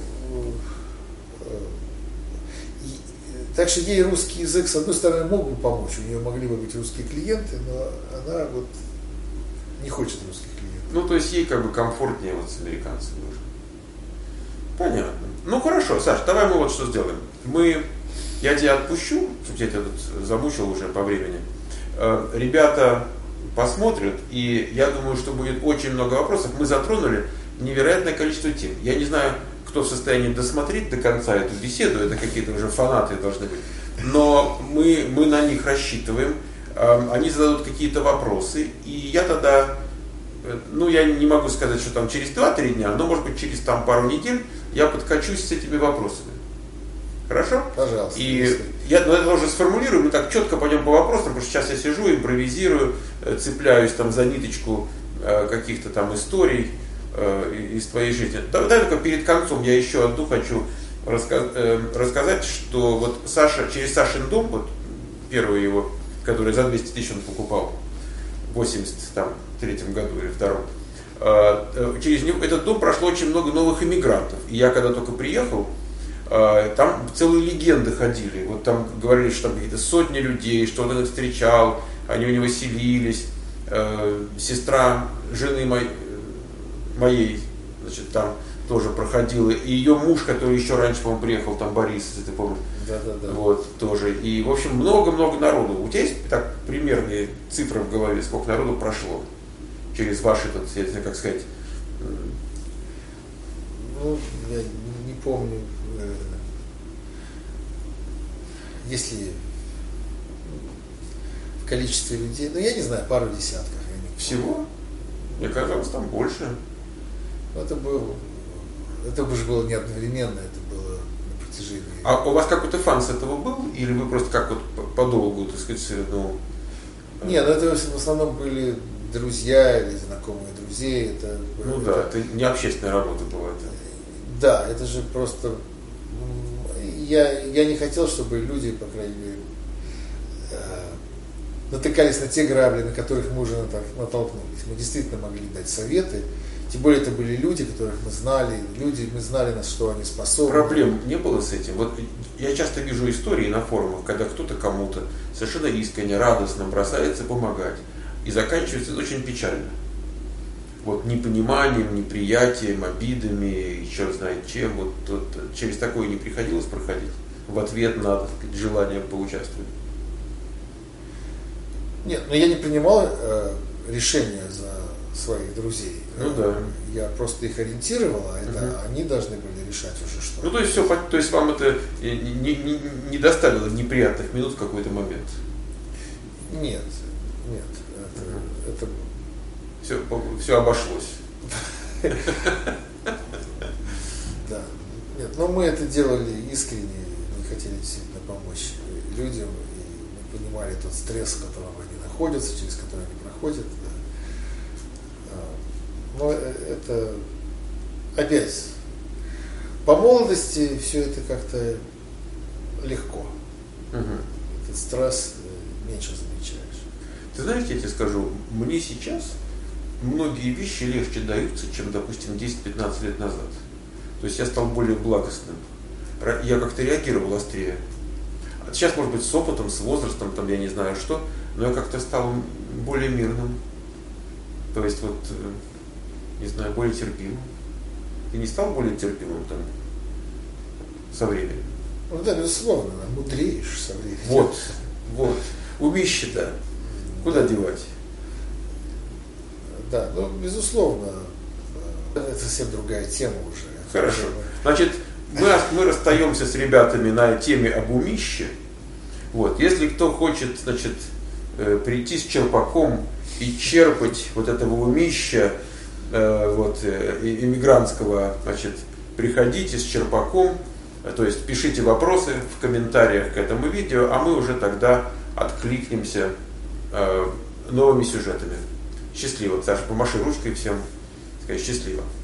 и, так что ей русский язык, с одной стороны, мог бы помочь, у нее могли бы быть русские клиенты, но она вот не хочет русских клиентов. Ну, то есть ей как бы комфортнее вот с американцами уже. Понятно. Ну, хорошо, Саш, давай мы вот что сделаем. Мы, я тебя отпущу, чтобы я тебя тут замучил уже по времени. Ребята посмотрят, и я думаю, что будет очень много вопросов. Мы затронули невероятное количество тем. Я не знаю, кто в состоянии досмотреть до конца эту беседу, это какие-то уже фанаты должны быть. Но мы, мы на них рассчитываем. Они зададут какие-то вопросы, и я тогда, ну, я не могу сказать, что там через два-три дня, но, может быть, через там пару недель я подкачусь с этими вопросами. Хорошо? Пожалуйста. И я ну, это уже сформулирую, мы так четко пойдем по вопросам, потому что сейчас я сижу, импровизирую, цепляюсь там за ниточку э, каких-то там историй э, из твоей жизни. Давай только перед концом я еще одну хочу раска- э, рассказать, что вот Саша, через Сашин дом, вот первый его, который за двести тысяч он покупал в восемьдесят третьем году или втором, э, через него, этот дом прошло очень много новых иммигрантов. И я когда только приехал, там целые легенды ходили, вот там говорили, что там какие-то сотни людей, что он их встречал, они у него селились, сестра жены моей, моей, значит, там тоже проходила, и ее муж, который еще раньше, по-моему, приехал, там Борис, если ты помнишь, да, да, да. Вот, тоже, и, в общем, много-много народу. У тебя есть так примерные цифры в голове, сколько народу прошло через ваши, тут, я не знаю, как сказать? Ну, я не помню. Если в количестве людей, ну я не знаю, пару десятков. Всего? Мне казалось, там больше. Это было, это уже было не одновременно, это было на протяжении. А у вас какой-то фан с этого был? Или вы просто как вот подолгу, так сказать, ну... Нет, ну это в основном были друзья или знакомые друзей. Это, ну это, да, это не общественная работа была. Это. Да, это же просто... Я, я не хотел, чтобы люди, по крайней мере, э, натыкались на те грабли, на которых мы уже натолкнулись. Мы действительно могли дать советы, Тем более это были люди, которых мы знали, люди, мы знали, на что они способны. Проблем не было с этим. Вот я часто вижу истории на форумах, когда кто-то кому-то совершенно искренне, радостно бросается помогать. И заканчивается это очень печально. Вот непониманием, неприятием, обидами, еще знает чем. Вот, вот через такое не приходилось проходить в ответ на, так сказать, желание поучаствовать. Нет, но я не принимал э, решения за своих друзей. Ну да. Я просто их ориентировал, а это Угу. они должны были решать уже что. Ну то есть все, то есть вам это не, не, не доставило неприятных минут в какой-то момент? Нет, нет, это, это... Все, все обошлось. Да. Нет, но мы это делали искренне, не хотели действительно помочь людям, и мы понимали тот стресс, в котором они находятся, через который они проходят. Да. Но это опять по молодости все это как-то легко. Угу. Этот стресс меньше замечаешь. Ты знаешь, я тебе скажу, мне сейчас многие вещи легче даются, чем, допустим, десять-пятнадцать лет назад. То есть я стал более благостным. Я как-то реагировал острее. Сейчас, может быть, с опытом, с возрастом, там, я не знаю что, но я как-то стал более мирным. То есть, вот, не знаю, более терпимым. Ты не стал более терпимым там со временем? Ну да, безусловно, мудреешь со временем. Вот, вот. Умище-то куда девать? Да, ну, безусловно, это совсем другая тема уже. Хорошо. Значит, мы, мы расстаемся с ребятами на теме об умище. Вот. Если кто хочет, значит, прийти с черпаком и черпать вот этого умища, вот, иммигрантского, значит, приходите с черпаком, то есть пишите вопросы в комментариях к этому видео, а мы уже тогда откликнемся новыми сюжетами. Счастливо. Саша, помаши ручкой всем. Скажи счастливо.